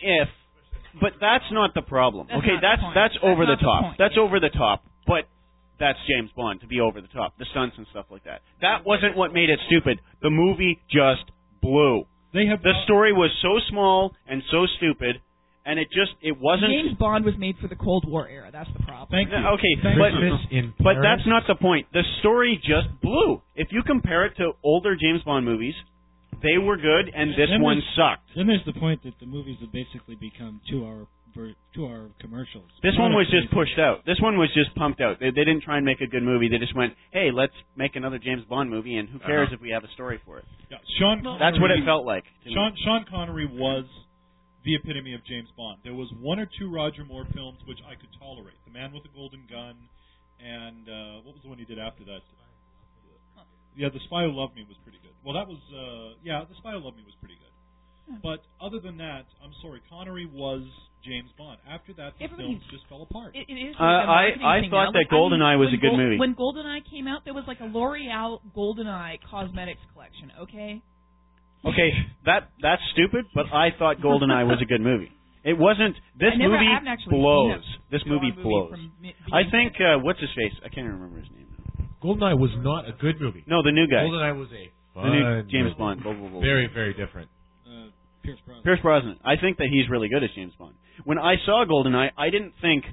that's not the problem. That's that's over the top. Point. That's over the top. But that's James Bond to be over the top. The stunts and stuff like that. That wasn't what made it stupid. The movie just blew. The story was so small and so stupid, and it wasn't. James Bond was made for the Cold War era. That's the problem. Thank you. Okay, but that's not the point. The story just blew. If you compare it to older James Bond movies, they were good, and this one sucked. Then there's the point that the movies have basically become 2-hour commercials. This one was just pushed out. This one was just pumped out. They didn't try and make a good movie. They just went, hey, let's make another James Bond movie, and who cares if we have a story for it. Yeah, that's what it felt like. Sean Connery was the epitome of James Bond. There was one or two Roger Moore films which I could tolerate. The Man with the Golden Gun, and what was the one he did after that? Yeah, The Spy Who Loved Me was pretty good. Well, that was, The Spy Who Loved Me was pretty good. But other than that, I'm sorry, Connery was James Bond. After that, the films just fell apart. It is. I thought that GoldenEye was a good movie. When GoldenEye came out, there was like a L'Oreal GoldenEye cosmetics collection. Okay. Okay, that's stupid. But I thought GoldenEye was a good movie. It wasn't. This movie blows. This movie blows. I think what's his face? I can't even remember his name. GoldenEye was not a good movie. No, the new guy. GoldenEye was a fun the new James Bond. Very, very different. Pierce Brosnan. I think that he's really good as James Bond. When I saw GoldenEye, I didn't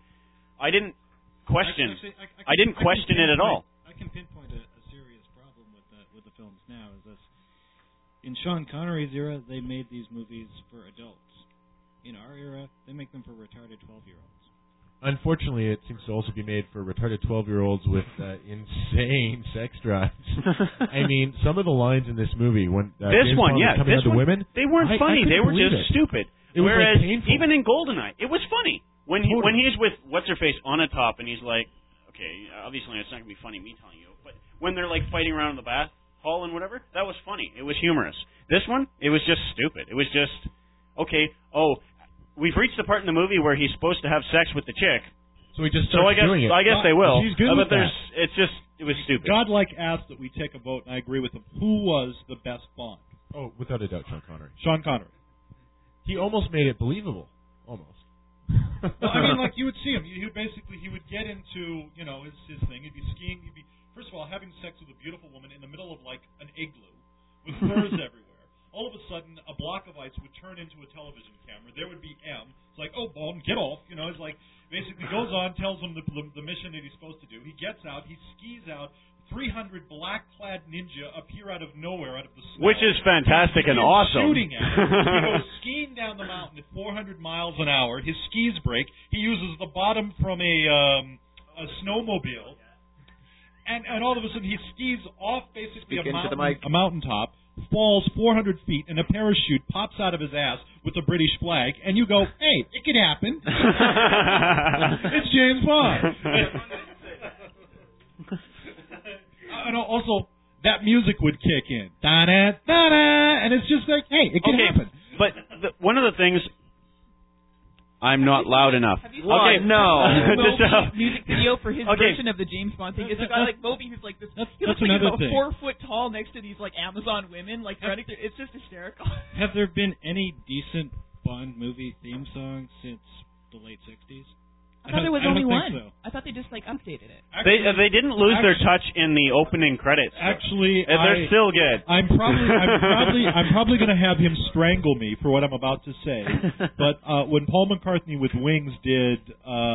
question it at all. I can pinpoint a serious problem with the films now. Is this in Sean Connery's era, they made these movies for adults. In our era, they make them for retarded 12-year-olds. Unfortunately, it seems to also be made for retarded 12-year-olds with insane sex drives. I mean, some of the lines in this movie when James Bond was coming on to women, they weren't funny. They were just stupid. Whereas painful. even in GoldenEye, it was funny when he's with what's her face on a top and he's like, okay, obviously it's not gonna be funny me telling you, but when they're like fighting around in the bath hall and whatever, that was funny. It was humorous. This one, it was just stupid. It was just okay. Oh. We've reached the part in the movie where he's supposed to have sex with the chick. So he just starts doing it. I guess they will. She's good with that. It was stupid. Godlike asked that we take a vote, and I agree with him. Who was the best Bond? Oh, without a doubt, Sean Connery. Sean Connery. He almost made it believable. Almost. Well, I mean, like, you would see him. He would get into, his thing. He'd be skiing. First of all, having sex with a beautiful woman in the middle of, like, an igloo with furs everywhere. All of a sudden, a block of ice would turn into a television camera. There would be M. It's like, oh, Bond, get off. It's like, basically goes on, tells him the mission that he's supposed to do. He gets out. He skis out. 300 black-clad ninja appear out of nowhere, out of the snow. Which is fantastic and awesome. Shooting at him. He goes skiing down the mountain at 400 miles an hour. His skis break. He uses the bottom from a snowmobile. And all of a sudden, he skis off basically a mountaintop, falls 400 feet, and a parachute pops out of his ass with a British flag, and you go, hey, it could happen. It's James Bond. And also, that music would kick in. Da-da, da-da, and it's just like, hey, it can happen. But one of the things... I'm not loud enough. Okay, no. Music video for his version of the James Bond thing. It's a guy like Moby who's like this. He looks like about 4 foot tall next to these like Amazon women like running through. It's just hysterical. Have there been any decent Bond movie theme songs since the late 60s? I thought there was only one. So. I thought they just like updated it. They didn't lose their touch in the opening credits. Actually, they're still good. I'm probably going to have him strangle me for what I'm about to say. But when Paul McCartney with Wings did,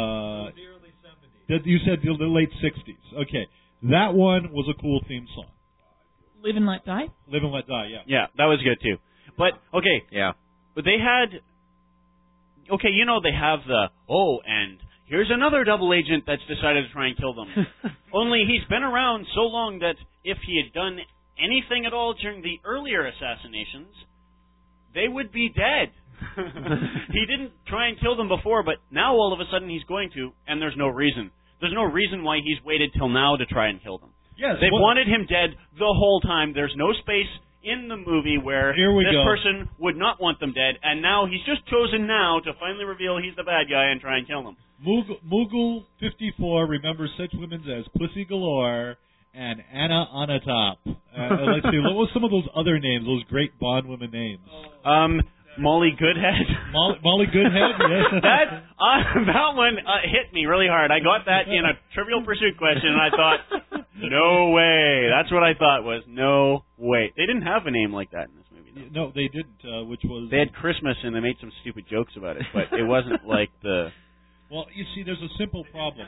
you said the late 60s. Okay, that one was a cool theme song. Live and Let Die. Live and Let Die. Yeah. Yeah, that was good too. But okay. Yeah. But they had. okay, you know they have and here's another double agent that's decided to try and kill them. Only he's been around so long that if he had done anything at all during the earlier assassinations, they would be dead. He didn't try and kill them before, but now all of a sudden he's going to, and there's no reason. There's no reason why he's waited till now to try and kill them. Yes, They've wanted him dead the whole time. There's no space in the movie where this person would not want them dead, and now he's just chosen now to finally reveal he's the bad guy and try and kill them. Moogle 54 remembers such women as Pussy Galore and Anna Onatop. Let's see, what was some of those other names, those great Bond women names? Molly Goodhead. Molly Goodhead, yes. That one hit me really hard. I got that in a Trivial Pursuit question, and I thought, no way. That's what I thought was, no way. They didn't have a name like that in this movie, though. No, they didn't, which was... They had Christmas, and they made some stupid jokes about it, but it wasn't like the... Well, you see, there's a simple problem.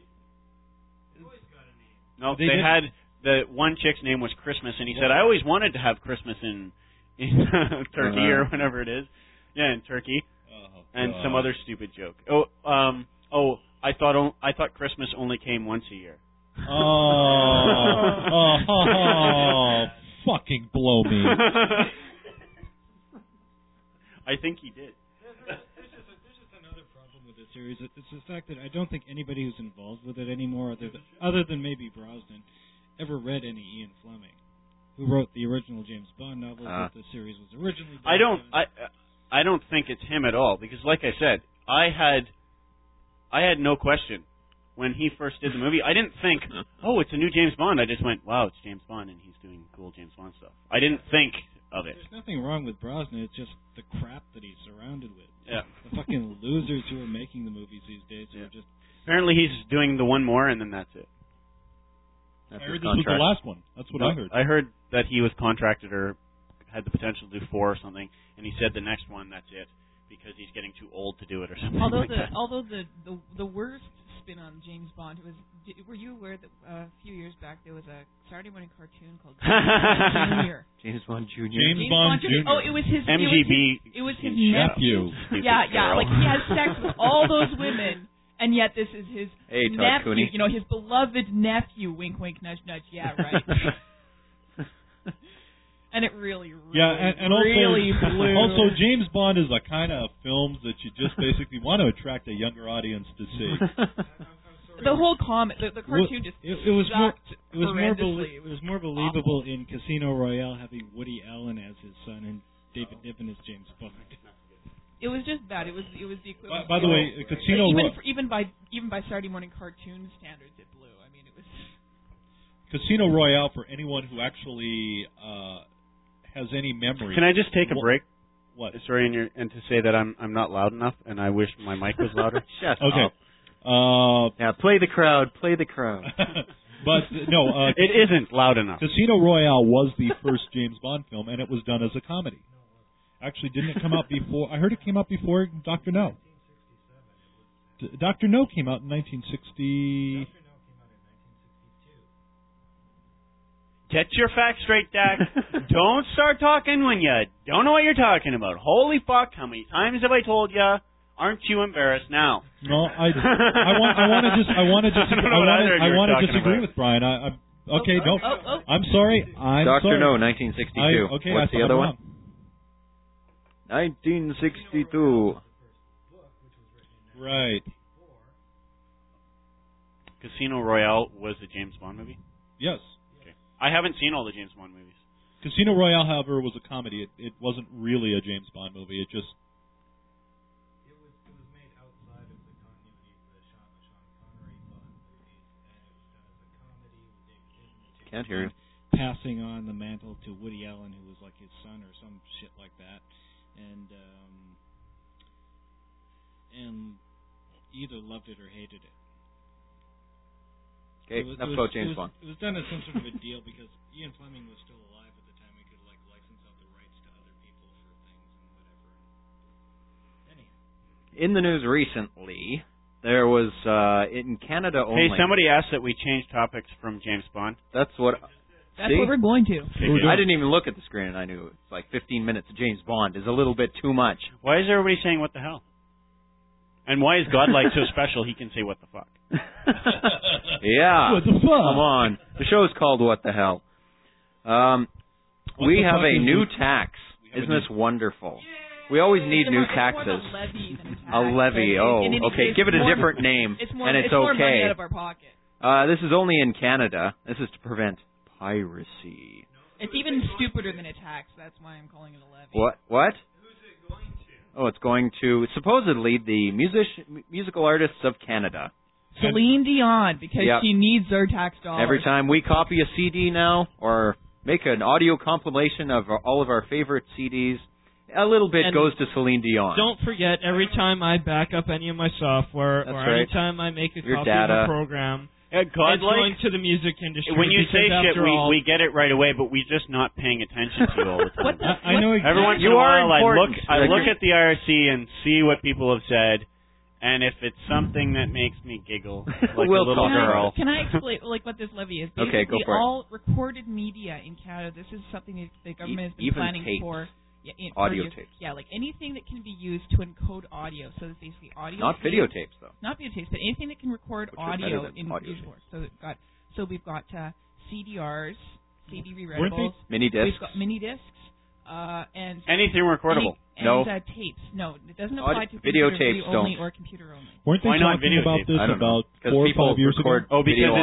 No, they had... The one chick's name was Christmas, and he said, I always wanted to have Christmas in Turkey or whatever it is. Yeah, in Turkey. And some other stupid joke. I thought Christmas only came once a year. Fucking blow me. I think he did. There's just another problem with this series. It's the fact that I don't think anybody who's involved with it anymore, other than maybe Brosnan, ever read any Ian Fleming, who wrote the original James Bond novel that the series was originally based on. I don't think it's him at all, because like I said, I had no question when he first did the movie. I didn't think, oh, it's a new James Bond. I just went, wow, it's James Bond and he's doing cool James Bond stuff. I didn't think of it. There's nothing wrong with Brosnan. It's just the crap that he's surrounded with. Yeah. The fucking losers who are making the movies these days are just... Apparently he's doing the one more and then that's it. I heard this was the last one. That's what I heard. I heard that he was contracted or had the potential to do 4 or something, and he said the next one, that's it, because he's getting too old to do it or something like that. Although the worst spin on James Bond was, were you aware that a few years back there was a Saturday morning cartoon called James Bond Jr.? James Bond Jr. James Bond Jr. Oh, it was his MGB. It was his nephew. Yeah, like he has sex with all those women. And yet this is his nephew, Cooney. His beloved nephew, wink, wink, nudge, nudge, yeah, right. And it really and also James Bond is the kind of films that you just basically want to attract a younger audience to see. The whole comic, the cartoon just it was more believable in Casino Royale having Woody Allen as his son and David Niven as James Bond. It was just bad. It was the equivalent. By the way, Casino even by Saturday morning cartoon standards, it blew. I mean, it was Casino Royale for anyone who actually has any memory. Can I just take a break? What? Sorry, and to say that I'm not loud enough, and I wish my mic was louder. Shut up. Now play the crowd. Play the crowd. But no, it isn't loud enough. Casino Royale was the first James Bond film, and it was done as a comedy. Actually, didn't it come out before? I heard it came out before Dr. No. Dr. No came out in 1960. Get your facts straight, Dak. Don't start talking when you don't know what you're talking about. Holy fuck, how many times have I told you? Aren't you embarrassed now? No, I want to disagree with Brian. I'm sorry. Dr. No, 1962. What's the other one? 1962. Right. Casino Royale was a James Bond movie? Yes. Okay. I haven't seen all the James Bond movies. Casino Royale, however, was a comedy. It wasn't really a James Bond movie. It was made outside of the continuity of the Sean Connery Bond movies, and it was done as a comedy with David Niven. Can't hear you. Passing on the mantle to Woody Allen, who was like his son or some shit like that. And either loved it or hated it. Okay, enough about James Bond. It was done as some sort of a deal because Ian Fleming was still alive at the time. We could license out the rights to other people for things and whatever. Anyhow. In the news recently, there was in Canada only. Hey, somebody asked that we change topics from James Bond. That's what we're going to. I didn't even look at the screen, and I knew it's like 15 minutes of James Bond is a little bit too much. Why is everybody saying what the hell? And why is God like so special? He can say what the fuck. Yeah. What the fuck? Come on. The show's called What the Hell. We have a new tax. Isn't this wonderful? We always need new taxes. A levy. Oh, okay. Give it a different name, and it's more okay. money out of our pocket. This is only in Canada. This is to prevent piracy. It's even stupider than a tax. That's why I'm calling it a levy. What? Oh, it's going to supposedly the musical artists of Canada. Celine Dion, because she needs our tax dollars. Every time we copy a CD now, or make an audio compilation of all of our favorite CDs, a little bit goes to Celine Dion. Don't forget, every time I back up any of my software, any time I make a copy of a program, it's going to the music industry. When you say shit, all, we get it right away, but we're just not paying attention to it all the time. I know exactly. Every once in a while, I look at the IRC and see what people have said, and if it's something that makes me giggle, like a little girl. Can I explain what this levy is? Basically, okay, go for all recorded media in Canada, this is something that the government has been planning tapes. for. Audio tapes. Yeah, like anything that can be used to encode audio. So it's basically audio. Not videotapes, though. Not videotapes, but anything that can record audio in visual. So we've got CDRs, CD rewritables. Mini discs. We've got mini discs. And anything recordable. Tapes. No, it doesn't apply to videotapes only or computer only. Weren't they talking about this about 4 or 5 years ago? Oh,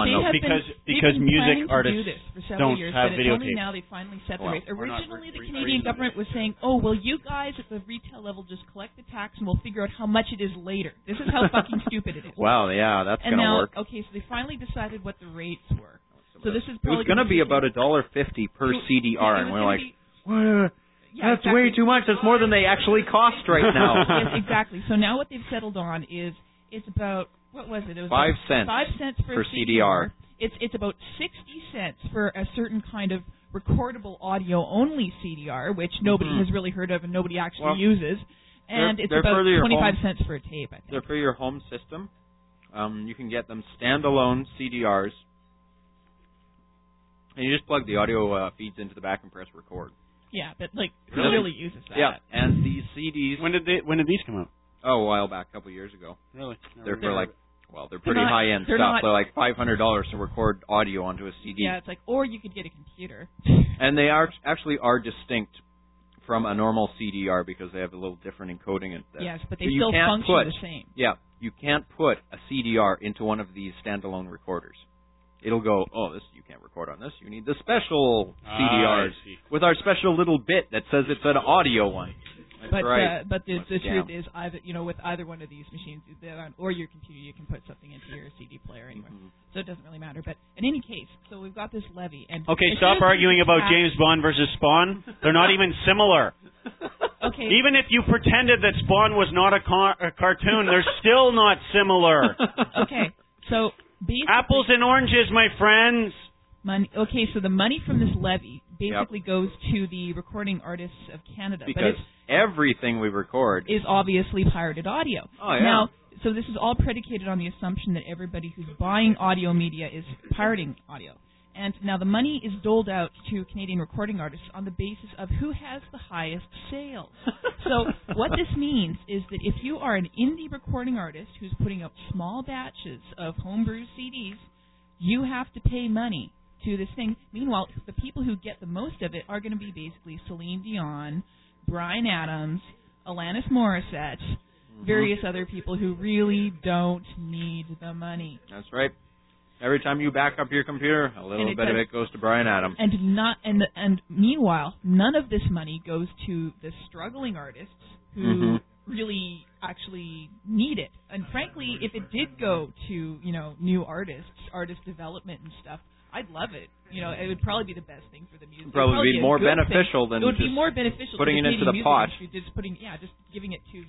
because music artists don't have videotapes. Only now they finally set the rates. Originally, the Canadian government was saying, "Oh, well, you guys at the retail level just collect the tax and we'll figure out how much it is later." This is how fucking stupid it is. Wow, yeah, that's going to work. Okay, so they finally decided what the rates were. So this is probably it was going to be about $1.50 per CDR, and we're like, what? That's way too much. That's more than they actually cost right now. Yes, exactly. So now what they've settled on is it's about, what was it? It was 5 cents. 5 cents for CDR. It's about 60 cents for a certain kind of recordable audio only CDR, which nobody has really heard of and nobody actually uses. And it's about 25 cents for a tape, I think. They're for your home system. You can get them standalone CDRs. And you just plug the audio feeds into the back and press record. Yeah, but who really uses that? Yeah, and these CDs. When did these come out? Oh, a while back, a couple years ago. Really? They're pretty high end stuff. They're like $500 to record audio onto a CD. Yeah, it's or you could get a computer. And they are distinct from a normal CDR because they have a little different encoding. Yes, but they still function the same. Yeah, you can't put a CDR into one of these standalone recorders. It'll go, you can't record on this. You need the special CDRs with our special little bit that says it's an audio one. That's right. But the truth is, with either one of these machines or your computer, you can put something into your CD player anyway. So it doesn't really matter. But in any case, so we've got this levy. And okay, stop arguing about James Bond versus Spawn. They're not even similar. Okay. Even if you pretended that Spawn was not a cartoon, they're still not similar. Okay, so basically, apples and oranges, my friends. Okay, so the money from this levy basically goes to the recording artists of Canada. Because everything we record is obviously pirated audio. Oh, yeah. Now, so this is all predicated on the assumption that everybody who's buying audio media is pirating audio. And now the money is doled out to Canadian recording artists on the basis of who has the highest sales. So what this means is that if you are an indie recording artist who's putting out small batches of homebrew CDs, you have to pay money to this thing. Meanwhile, the people who get the most of it are going to be basically Celine Dion, Bryan Adams, Alanis Morissette, various other people who really don't need the money. That's right. Every time you back up your computer, a little bit of it goes to Bryan Adams. And meanwhile, none of this money goes to the struggling artists who really actually need it. And frankly, if it did go to, new artists, artist development and stuff, I'd love it. It would probably be the best thing for the music. Probably be more beneficial than it would be more beneficial putting to it into the pot. Just giving it to,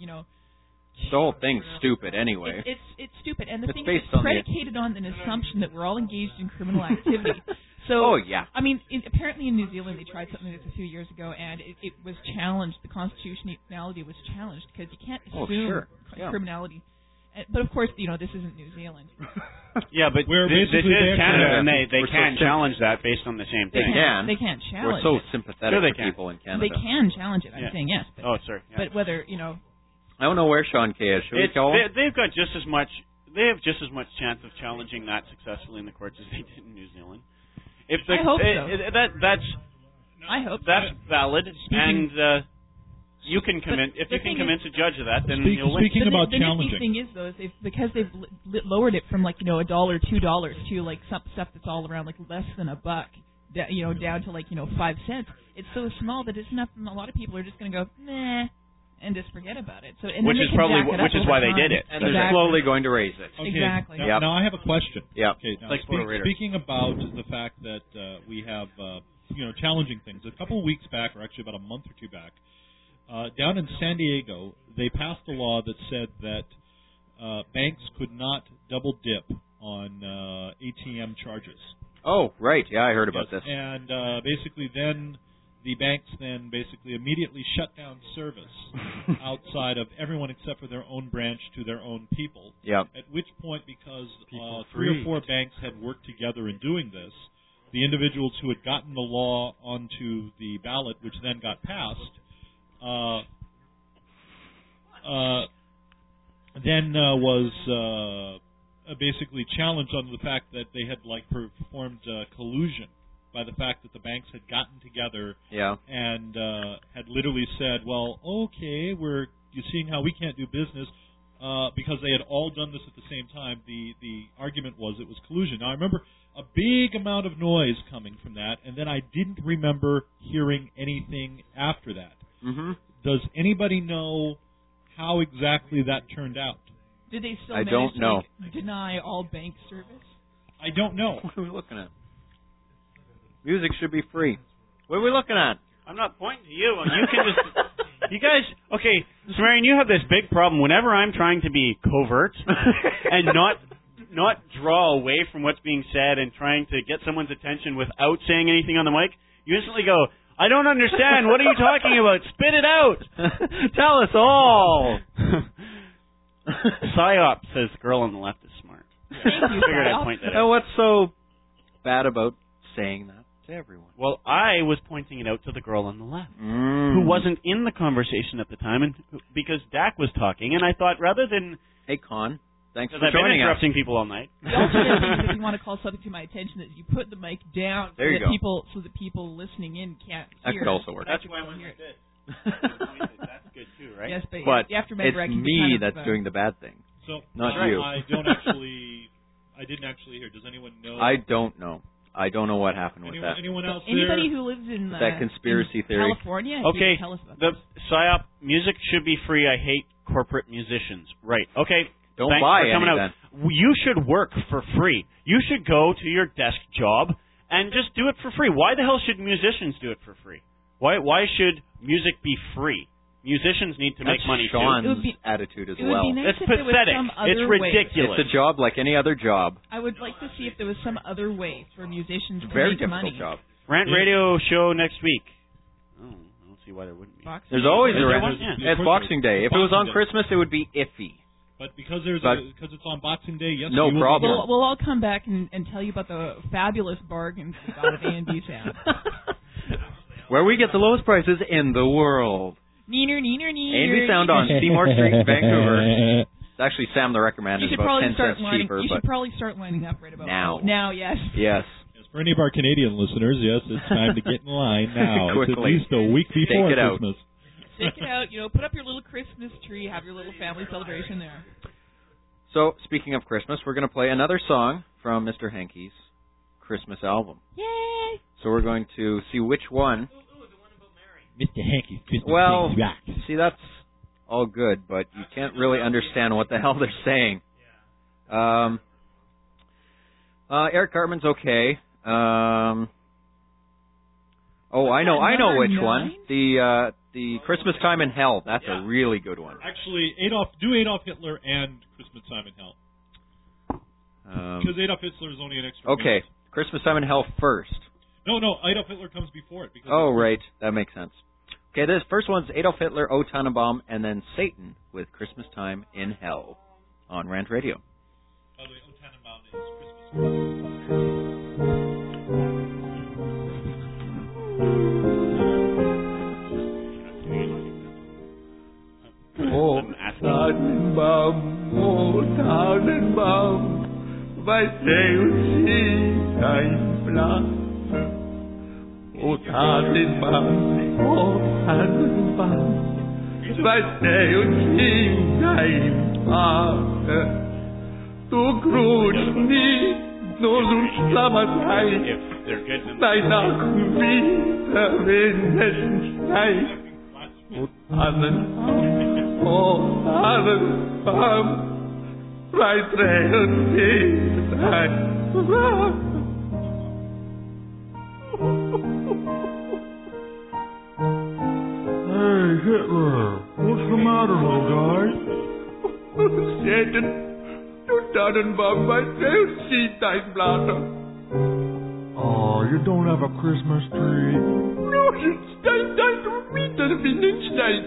The whole thing's stupid anyway. It's stupid, and the thing is predicated on an assumption that we're all engaged in criminal activity. So, I mean, apparently in New Zealand they tried something like this a few years ago, and it was challenged. The constitutionality was challenged because you can't assume criminality. But of course, this isn't New Zealand. Yeah, but this is Canada, and they can't challenge that based on the same thing. They can't challenge. We're so sympathetic to people in Canada. They can challenge it. I'm saying yes. But, But whether I don't know where Sean Kay is. Should we call him? They've got just as much. They have just as much chance of challenging that successfully in the courts as they did in New Zealand. If I hope so. I hope that's valid, and you can convince. If you can convince a judge of that, then you'll win. Speaking about challenging, the thing is though, is because they've lowered it from like $1, $2 to like some stuff that's all around like less than $1, down to like 5 cents. It's so small that it's enough. A lot of people are just going to go nah and just forget about it. So which is why they did it, and they're slowly going to raise it. Okay. Exactly. Now I have a question. Yeah. Okay. Now, like speaking about the fact that we have challenging things. A couple of weeks back, or actually about a month or two back, down in San Diego, they passed a law that said that banks could not double dip on ATM charges. Oh, right. Yeah, I heard about this. And basically then the banks then basically immediately shut down service outside of everyone except for their own branch to their own people. Yeah. At which point, because 3 or 4 banks had worked together in doing this, the individuals who had gotten the law onto the ballot, which then got passed, then was basically challenged on the fact that they had performed collusion by the fact that the banks had gotten together and had literally said, well, okay, you're seeing how we can't do business because they had all done this at the same time. The argument was it was collusion. Now, I remember a big amount of noise coming from that, and then I didn't remember hearing anything after that. Mm-hmm. Does anybody know how exactly that turned out? Did they still I don't know. Deny all bank service? I don't know. What are we looking at? Music should be free. What are we looking at? I'm not pointing to you. You can just... You guys... Okay, Sumerian, you have this big problem. Whenever I'm trying to be covert and not draw away from what's being said and trying to get someone's attention without saying anything on the mic, you instantly go, I don't understand. What are you talking about? Spit it out. Tell us all. PSYOP says the girl on the left is smart. Thank you, Figured I'd point that out. And what's so bad about saying that to everyone? Well, I was pointing it out to the girl on the left, who wasn't in the conversation at the time, and because Dak was talking, and I thought rather than... Hey, Con. Thanks for I've been joining interrupting us. people all night. The ultimate thing, if you want to call something to my attention, that you put the mic down so that people listening in can't hear. That could also work. That's why I went like this. That's good too, right? Yes, but you have to it's remember, me that's doing the bad thing. So not you. I didn't actually hear. Does anyone know? I don't know. I don't know what happened with that. Anyone else Anybody there? who lives in that conspiracy theory. California? Okay, tell us about the PSYOP music should be free. I hate corporate musicians. Right. Okay. Don't Thanks buy for coming any out. You should work for free. You should go to your desk job and just do it for free. Why the hell should musicians do it for free? Why should music be free? Musicians need to make money Sean's too. attitude as it would well. be nice It's if there was pathetic. some other It's ridiculous. way. It's a job like any other job. I would like to see if there was some other way for musicians to Very make difficult money. job. Rant Radio show next week. Oh, I don't see why there wouldn't be. There's always Is a there rant. one? Yeah. It's Boxing Day. If it was on Christmas, it would be iffy. But because it's on Boxing Day, yes, no we will problem. We'll all come back and tell you about the fabulous bargains we got at A&B Sam. Where we get the lowest prices in the world. Neener. A&B Sound on Seymour Street, Vancouver. It's actually Sam the Record Man. It's about 10 cents cheaper. You should probably start lining up right about now. Now, yes. Yes. For any of our Canadian listeners, yes, it's time to get in line now. It's at Quickly. least a week before Christmas. Take it out. Put up your little Christmas tree. Have your little family celebration there. So, speaking of Christmas, we're going to play another song from Mr. Henke's Christmas album. Yay! So we're going to see which one. Mr. Henke's Christmas Well, thing rocks. see, that's all good, but you can't really understand what the hell they're saying. Eric Cartman's okay. I know which one. The Christmas Time in Hell. That's a really good one. Actually, Adolf Hitler and Christmas Time in Hell. Because Adolf Hitler is only an extra. Okay, minute. Christmas Time in Hell first. No, Adolf Hitler comes before it. Because Right. That makes sense. Okay, this first one's Adolf Hitler, O Tannenbaum, and then Satan with Christmas Time in Hell on Rant Radio. By the way, O Tannenbaum is Christmas. I'm Tannenbaum, oh Tannenbaum, weiß der und sie dein Blatt. Oh Tannenbaum, weiß der und sie dein Blatt. Du grüßt nie, nur so Schlammerteig, bei Nacht wieder, wenn es schneit. Oh Tannenbaum, weiß der und sie dein Blatt. Hey, Hitler, what's the matter, little guy? Satan, du Tannenbaum, weiß der und sie dein Blatt. Oh, you don't have a Christmas tree? No, it's time to meet the finish night.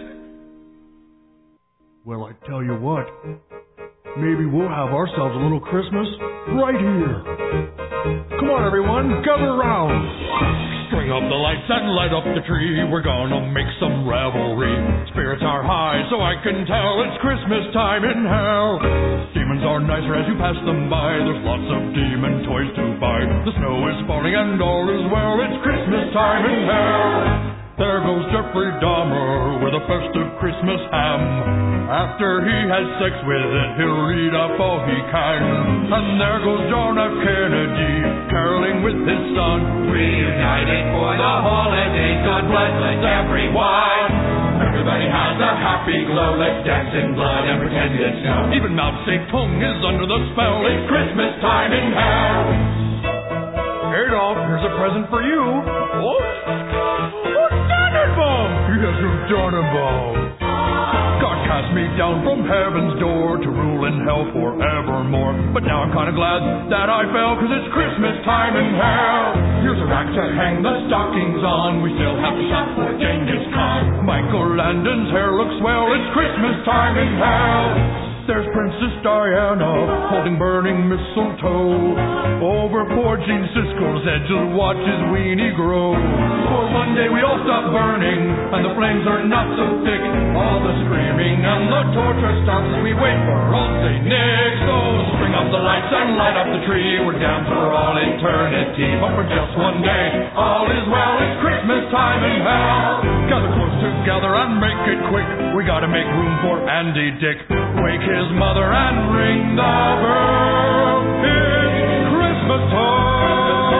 Well, I tell you what, maybe we'll have ourselves a little Christmas right here. Come on, everyone, gather round. String up the lights and light up the tree. We're gonna make some revelry. Spirits are high, so I can tell it's Christmas time in hell. Demons are nicer as you pass them by. There's lots of demon toys to buy. The snow is falling and all is well. It's Christmas time in hell. There goes Jeffrey Dahmer with a festive Christmas ham. After he has sex with it, he'll read up all he can. And there goes John F. Kennedy caroling with his son. Reunited for the holidays, God bless everyone. Everybody has a happy glow, let's dance in blood and pretend it's snow. Even Mao Zedong is under the spell, it's Christmas time in hell. Adolf, here's a present for you. Oh, Tannenbaum! Yes, Tannenbaum. God cast me down from heaven's door to rule in hell forevermore. But now I'm kinda glad that I fell, 'cause it's Christmas time in hell. Here's a rack to hang the stockings on. We still have to shop for Genghis Khan. Michael Landon's hair looks swell. It's Christmas time in hell. There's Princess Diana holding burning mistletoe over poor Gene Siskel's head to watch his weenie grow. For one day we all stop burning and the flames are not so thick. All the screaming and the torture stops as we wait for old Saint Nick. So string up the lights and light up the tree. We're down for all eternity, but for just one day all is well. It's Christmas time in hell. Gather close together and make it quick. We gotta make room for Andy Dick. Wake his mother and ring the bell. It's Christmas time.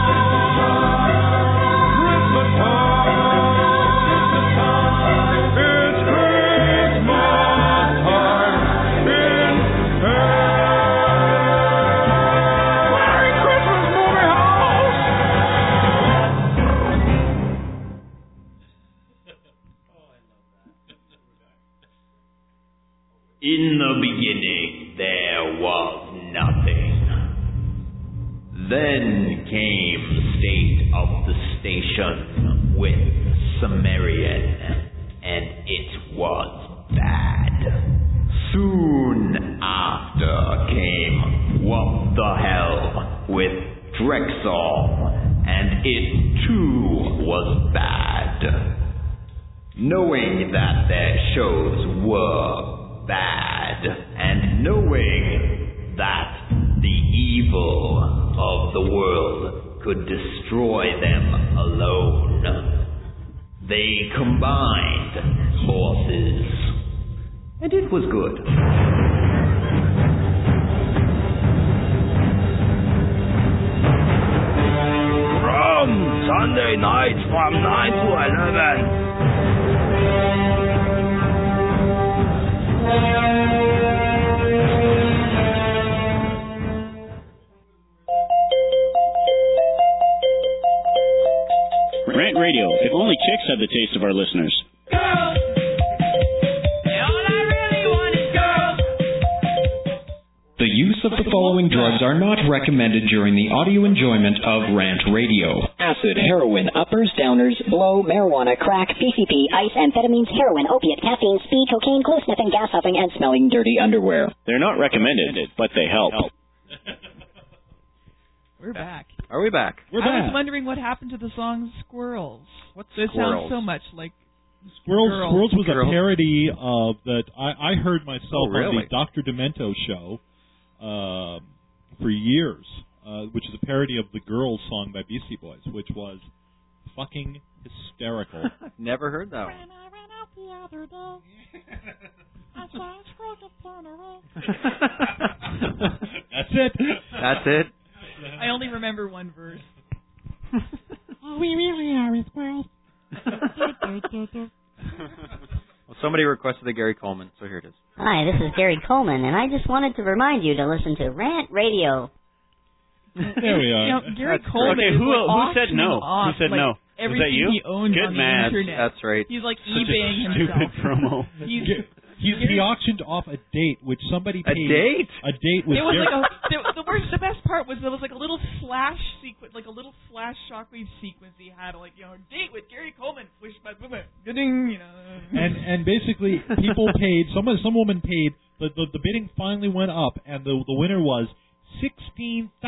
Christmas time. It's Christmas time in hell. Merry Christmas, movie house. In the beginning, there was nothing. Then came State of the Station with Sumerian, and it was bad. Soon after came What the Hell with Drexel, and it too was bad. Knowing that their shows were bad, and knowing that the evil of the world could destroy them alone, they combined forces, and it was good. From Sunday nights from 9 to 11. Rant Radio. If only chicks had the taste of our listeners. Girls. And all I really want is girls. The use of the following drugs are not recommended during the audio enjoyment of Rant Radio. Acid, heroin, uppers, downers, blow, marijuana, crack, PCP, ice, amphetamines, heroin, opiate, caffeine, speed, cocaine, glue sniffing, gas huffing, and smelling dirty underwear. They're not recommended, but they help. We're back. Are we back? I was wondering what happened to the song Squirrels. What's This Squirrels? sounds so much like Squirrels was a parody of that I heard myself on the Dr. Demento show for years, which is a parody of the Girls song by Beastie Boys, which was fucking hysterical. Never heard that one. When I ran out the other day, I saw a squirrel just turn around. That's it. That's it. I only remember one verse. Oh, we really are squirrels. Well, somebody requested the Gary Coleman, so here it is. Hi, this is Gary Coleman, and I just wanted to remind you to listen to Rant Radio. There we are. Gary Coleman. Okay, who said no? Off, who said no? Everything was that you? he owns Good on man. the internet. That's right. He's like Such eBaying a himself. stupid promo. He auctioned off a date which somebody paid. A date? A date with. It was the best part was there was like a little flash sequence, like a little flash shockwave sequence he had, like a date with Gary Coleman, wish by boom, ding, And basically people paid. Some woman paid. The bidding finally went up, and the winner was $16,000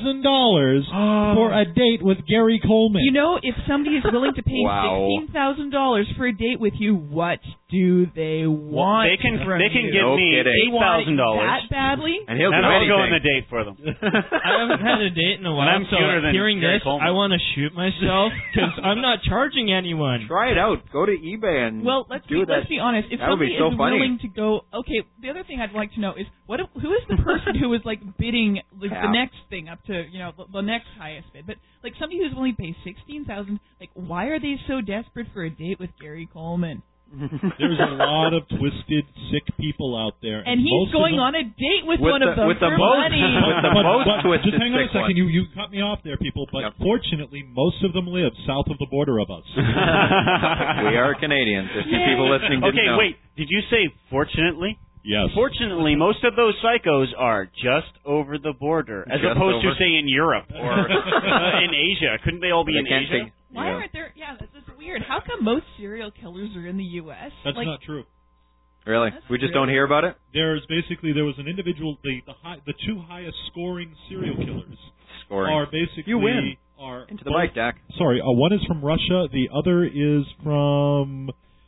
for a date with Gary Coleman. You know, if somebody is willing to pay $16,000 for a date with you, what do they want? They can give no me $8,000 that badly, and he'll I'll go on the date for them. I haven't had a date in a while, I'm so hearing Gary this, Coleman. I want to shoot myself because I'm not charging anyone. Try it out. Go to eBay and let's be honest. If that would somebody be so is funny. willing to go, okay. The other thing I'd like to know is who is the person who is like bidding the next thing up to the next highest bid, but like somebody who's willing to pay $16,000. Like, why are they so desperate for a date with Gary Coleman? There's a lot of twisted, sick people out there, and he's going on a date with one of them with the for money. Just hang on a second. You cut me off there, people. But fortunately, most of them live south of the border of us. We are Canadians. There's two people listening. Okay, wait. Did you say fortunately? Yes. Fortunately, most of those psychos are just over the border, as opposed to, say, in Europe or in Asia. Couldn't they all be in Asia? Why aren't there? Yeah, this is weird. How come most serial killers are in the U.S.? That's not true. Really? We just don't hear about it? There was an individual, the two highest scoring serial killers are basically... You win. Are into the mic, Dak. Sorry, one is from Russia. The other is from...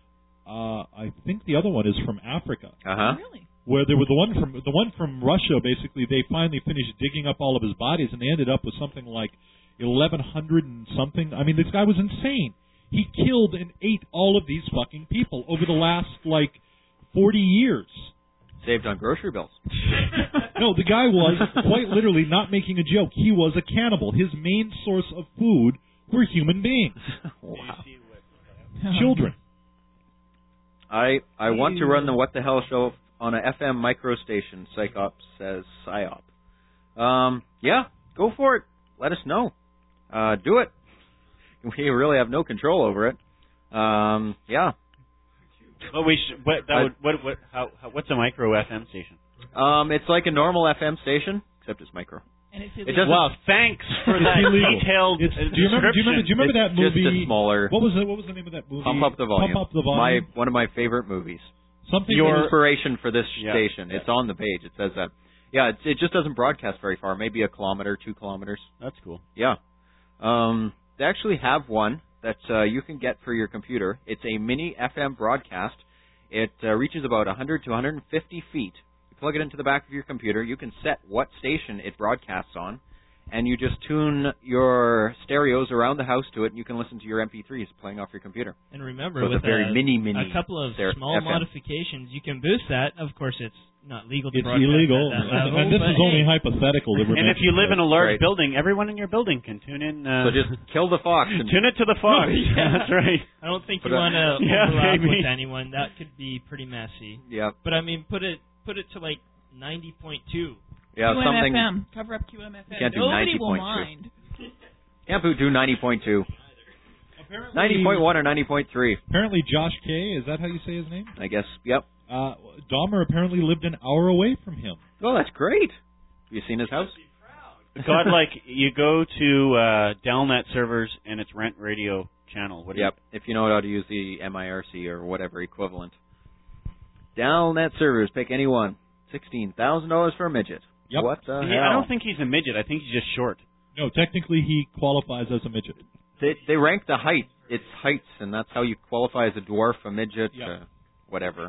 I think the other one is from Africa. Really? Where there were the one from Russia. Basically, they finally finished digging up all of his bodies, and they ended up with something like 1,100 and something. I mean, this guy was insane. He killed and ate all of these fucking people over the last 40 years. Saved on grocery bills. No, the guy was quite literally not making a joke. He was a cannibal. His main source of food were human beings. Wow. Children. I want to run the What the Hell show on a FM micro station, Psyop says Psyop. Yeah, go for it. Let us know. Do it. We really have no control over it. Yeah. Well, what's a micro FM station? It's like a normal FM station, except it's micro. And it's illegal. Well, thanks for that detailed description. Do you remember that movie? Just a smaller. What was the name of that movie? Pump Up the Volume. Pump Up the Volume. One of my favorite movies. Your inspiration for this station. It's on the page. It says that. Yeah, it just doesn't broadcast very far. Maybe a kilometer, 2 kilometers. That's cool. Yeah. They actually have one that you can get for your computer. It's a mini FM broadcast. It reaches about 100 to 150 feet. You plug it into the back of your computer. You can set what station it broadcasts on, and you just tune your stereos around the house to it, and you can listen to your MP3s playing off your computer. And remember, so with a very mini a couple of small FM. modifications, you can boost that. Of course, it's not legal to It's broadcast illegal, at that level, and this is only hypothetical. And if you live in a large building, everyone in your building can tune in. So just kill the fox. And tune it to the fox. That's right. I don't think you want to overlap with anyone. That could be pretty messy. Yeah. But I mean, put it to 90.2. Yeah, something. QMFM. Cover up QMFM. Can't do Nobody 90.2. will mind. Can't do 90.2. 90.1 or 90.3. Apparently, Josh K. Is that how you say his name? I guess. Yep. Dahmer apparently lived an hour away from him. Oh, that's great. Have you seen his house? God, you go to Delnet servers and it's Rent Radio channel. If you know how to use the MIRC or whatever equivalent. Delnet servers, pick any one. $16,000 for a midget. Yep. What the hell? I don't think he's a midget. I think he's just short. No, technically he qualifies as a midget. They rank the height its heights, and that's how you qualify as a dwarf, a midget, whatever.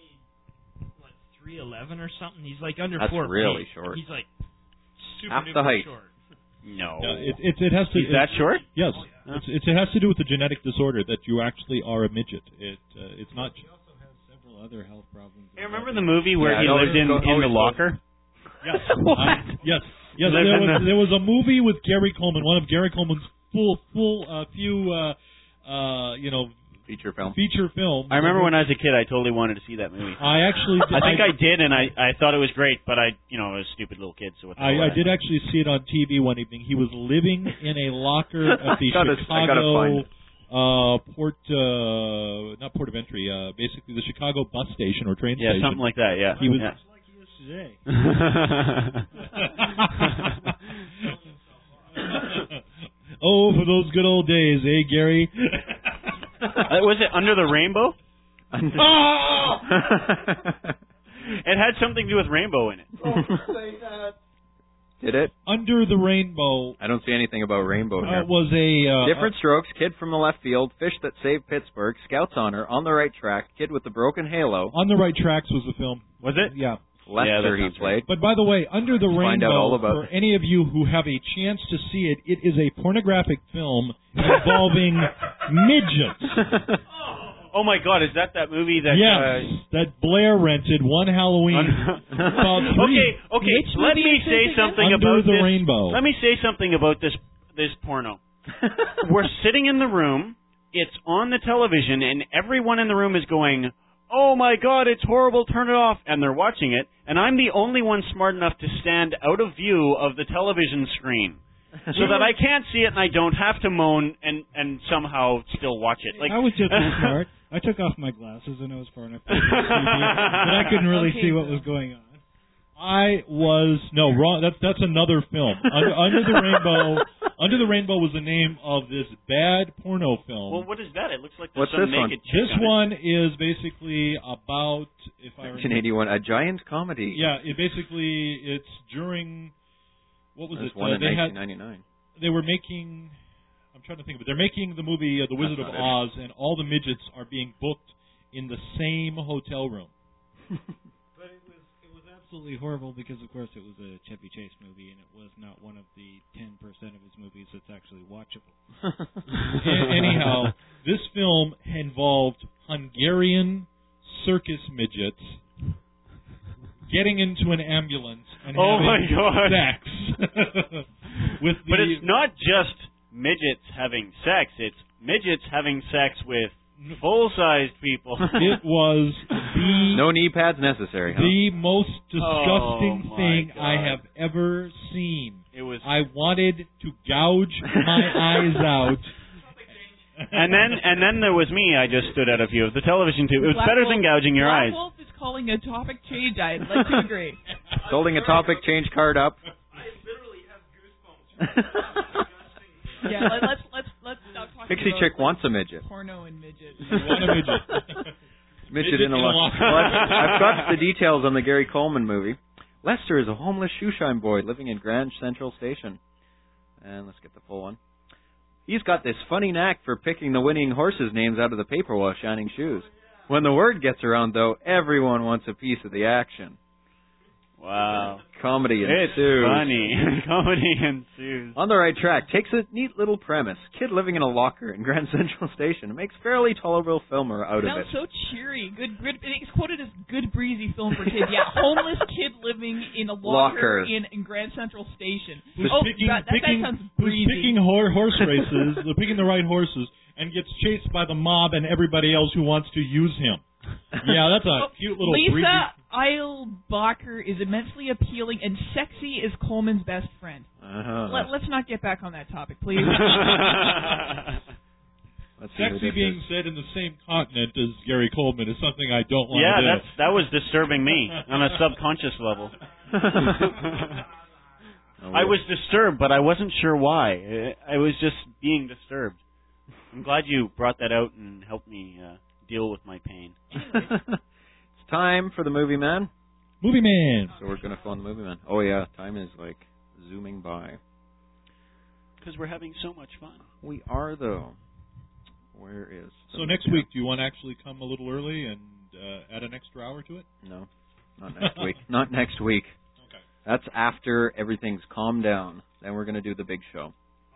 3'11" or something. He's like under 4 feet. That's really short. He's like super half the height. Short. No. It has to. He's that short? Yes. It has to do with the genetic disorder that you actually are a midget. It's not. He also has several other health problems. Hey, remember the movie where he lived in the locker? Yes. What? Yes. There was a movie with Gary Coleman, one of Gary Coleman's feature film. I remember when I was a kid, I totally wanted to see that movie. I think I did, and I thought it was great, but I was a stupid little kid, so I did actually see it on TV one evening. He was living in a locker at the Chicago not port of entry, basically the Chicago bus station or train station. Yeah, something like that. Yeah, he was. Just like he is today. Oh, for those good old days, eh, Gary? Was it Under the Rainbow? It had something to do with rainbow in it. Say that. Did it? Under the Rainbow. I don't see anything about rainbow here. It was a... Different strokes, kid from the left field, fish that saved Pittsburgh, Scouts honor, on the right track, kid with the broken halo. On the Right Tracks was the film. Was it? Yeah. Lester he played. But by the way, Under the Rainbow, for any of you who have a chance to see it, it is a pornographic film involving midgets. Oh my God! Is that movie that? Yes, that Blair rented one Halloween. Okay. Let me say something about Under the this. Rainbow. Let me say something about this porno. We're sitting in the room. It's on the television, and everyone in the room is going, "Oh my God, it's horrible! Turn it off!" And they're watching it, and I'm the only one smart enough to stand out of view of the television screen. So that I can't see it and I don't have to moan and somehow still watch it. Like I was just as smart. I took off my glasses and I was far enough to see but I couldn't really see what was going on. Wrong. That's another film. Under the Rainbow. Under the Rainbow was the name of this bad porno film. Well, what is that? It looks like What's some this one? naked chick. This one is basically about, if I remember, 1981, a giant comedy. Yeah, it's during. What was There's it? one in 1999. They were making. I'm trying to think of it. They're making the movie The Wizard of Oz, and all the midgets are being booked in the same hotel room. But it was absolutely horrible because, of course, it was a Chevy Chase movie, and it was not one of the 10% of his movies that's actually watchable. Anyhow, this film involved Hungarian circus midgets getting into an ambulance and having sex. But it's not just midgets having sex. It's midgets having sex with full-sized people. It was no knee pads necessary. The most disgusting thing I have ever seen. I wanted to gouge my eyes out. And then there was me. I just stood out of view of the television too. It was better than gouging your eyes. Wolf is calling a topic change. I'd like to agree. Holding a topic change card up. I literally have goosebumps. Yeah, let's stop talking. Pixie about Chick wants a midget. Porno and midget. You want a midget? Midget in a locker. Well, I've got the details on the Gary Coleman movie. Lester is a homeless shoeshine boy living in Grand Central Station. And let's get the full one. He's got this funny knack for picking the winning horses' names out of the paper while shining shoes. When the word gets around, though, everyone wants a piece of the action. Wow. Comedy ensues. It's funny. Comedy ensues. On the Right Track takes a neat little premise. Kid living in a locker in Grand Central Station. It makes fairly tolerable film out of it. Sounds so cheery. Good. It's quoted as good breezy film for kids. Yeah, homeless kid living in a locker in Grand Central Station. Who's picking horse races, picking the right horses, and gets chased by the mob and everybody else who wants to use him. Yeah, that's a cute little Lisa Eilbacher is immensely appealing, and sexy is Coleman's best friend. Let's not get back on that topic, please. Sexy being said in the same continent as Gary Coleman is something I don't want to do. Yeah, that was disturbing me on a subconscious level. I was disturbed, but I wasn't sure why. I was just being disturbed. I'm glad you brought that out and helped me deal with my pain. It's time for the Movie Man. Movie Man. So we're going to phone the Movie Man. Oh, yeah, time is like zooming by. Because we're having so much fun. We are, though. Where is? So next week, do you want to actually come a little early and add an extra hour to it? No, not next week. Not next week. Okay. That's after everything's calmed down. Then we're going to do the big show.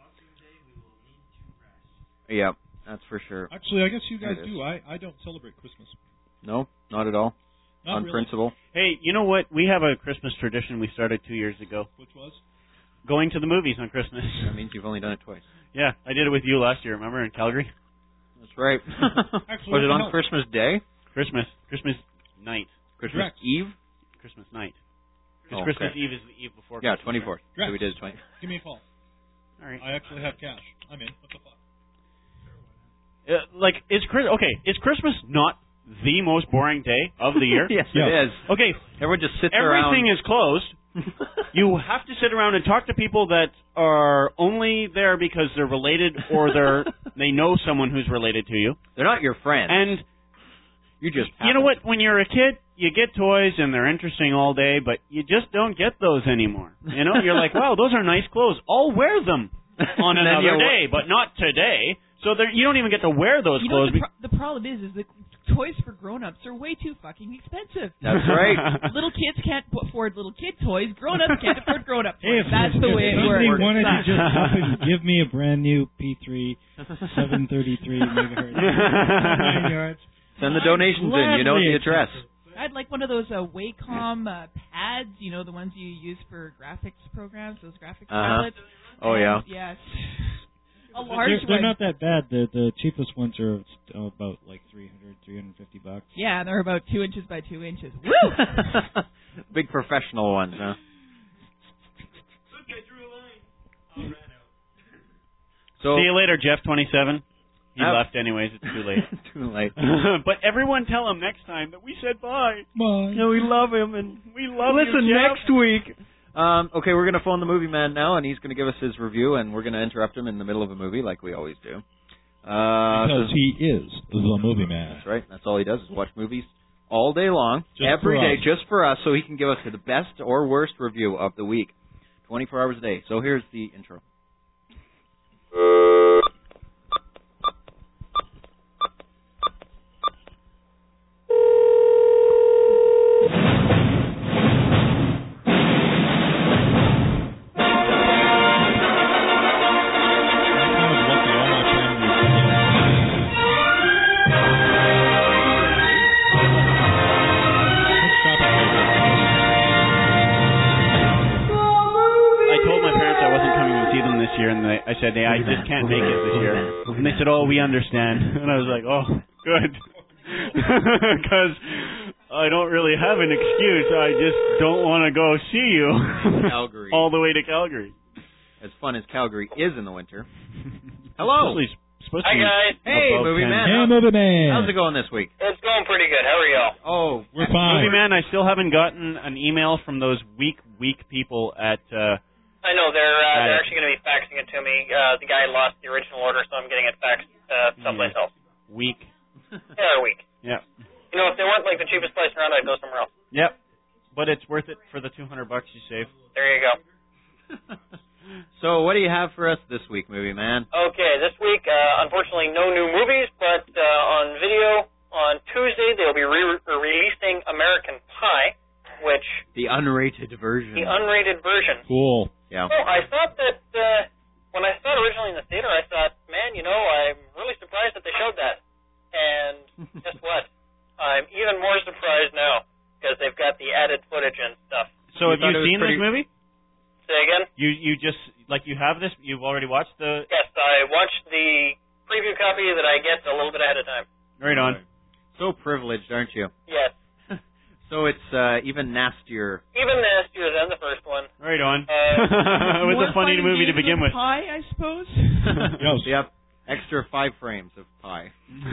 Yeah, that's for sure. Actually, I guess you guys do. I don't celebrate Christmas. No, not at all. Not on really. principle. Hey, you know what? We have a Christmas tradition we started 2 years ago. Which was? Going to the movies on Christmas. That means you've only done it twice. Yeah, I did it with you last year, remember, in Calgary? That's right. Actually, was it on Christmas Day? Christmas night. Christmas Correct. Eve? Christmas night. Because Oh, Christmas okay. Eve is the eve before Yeah, Christmas. 24th. Right? So we did 20. Give me a call. All right. I actually have cash. I'm in. What the fuck? Is Christmas not the most boring day of the year? Yes, it is. Okay, Everyone just sits around. everything is closed. You have to sit around and talk to people that are only there because they're related or they know someone who's related to you. They're not your friends. And you just you know what? When you're a kid, you get toys and they're interesting all day, but you just don't get those anymore. You know, you're like, wow, those are nice clothes. I'll wear them on And then another you- day, but not today. So you don't even get to wear those You know clothes. what the problem is that toys for grown-ups are way too fucking expensive. That's right. Little kids can't afford little kid toys. Grown-ups can't afford grown-up Hey, toys. That's the way it somebody works. wanted to just up and give me a brand new P3 733 megahertz. 9 yards. Send the donations in. You know the address. I'd like one of those Wacom pads, you know, the ones you use for graphics programs, those graphics tablets. Oh, yeah. Yes. A large They're one. not that bad. The cheapest ones are about like $350. Yeah, they're about 2 inches by 2 inches. Woo! Big professional ones, huh? So See you later, Jeff. 27. He Yep. left anyways. It's too late. Too late. But everyone tell him next time that we said bye. Bye. No, we love him, and we love listen you, Jeff. next week. Okay, we're gonna phone the movie man now, and he's gonna give us his review, and we're gonna interrupt him in the middle of a movie like we always do. Because he is the movie man. That's right. That's all he does is watch movies all day long, Just every for day, us. just for us, so he can give us the best or worst review of the week, 24 hours a day. So here's the intro. I told my parents I wasn't coming to see them this year, and I said, hey, I just can't make it this year. And they said, oh, we understand. And I was like, oh, good. Because I don't really have an excuse. I just don't want to go see you. Calgary. All the way to Calgary. As fun as Calgary is in the winter. Hello. Supposed to Hi, be guys. Hey, above movie 10. man. Hey, movie man. How's it going this week? It's going pretty good. How are y'all? Oh, We're fine. Movie man, I still haven't gotten an email from those weak people at. I know they're actually going to be faxing it to me. The guy lost the original order, so I'm getting it faxed someplace else. Weak. Yeah, they're weak. Yeah. You know, if they weren't like the cheapest place around, I'd go somewhere else. Yep. But it's worth it for the $200 you save. There you go. So what do you have for us this week, movie man? Okay, this week, unfortunately, no new movies, but on video on Tuesday they'll be releasing American Pie, which The unrated version. the unrated version. Cool. Yeah. Well, I thought that when I saw it originally in the theater, I thought, man, you know, I'm really surprised that they showed that. And guess what? I'm even more surprised now because they've got the added footage and stuff. So have thought you it was seen pretty- this movie? Say again? You just you have this? You've already watched the? Yes, I watched the preview copy that I get a little bit ahead of time. Right on. So privileged, aren't you? Yes. So it's even nastier. Even nastier than the first one. Right on. Uh, it was More a funny fun movie to games begin with. Pie, I suppose. Yep. Extra 5 frames of pie.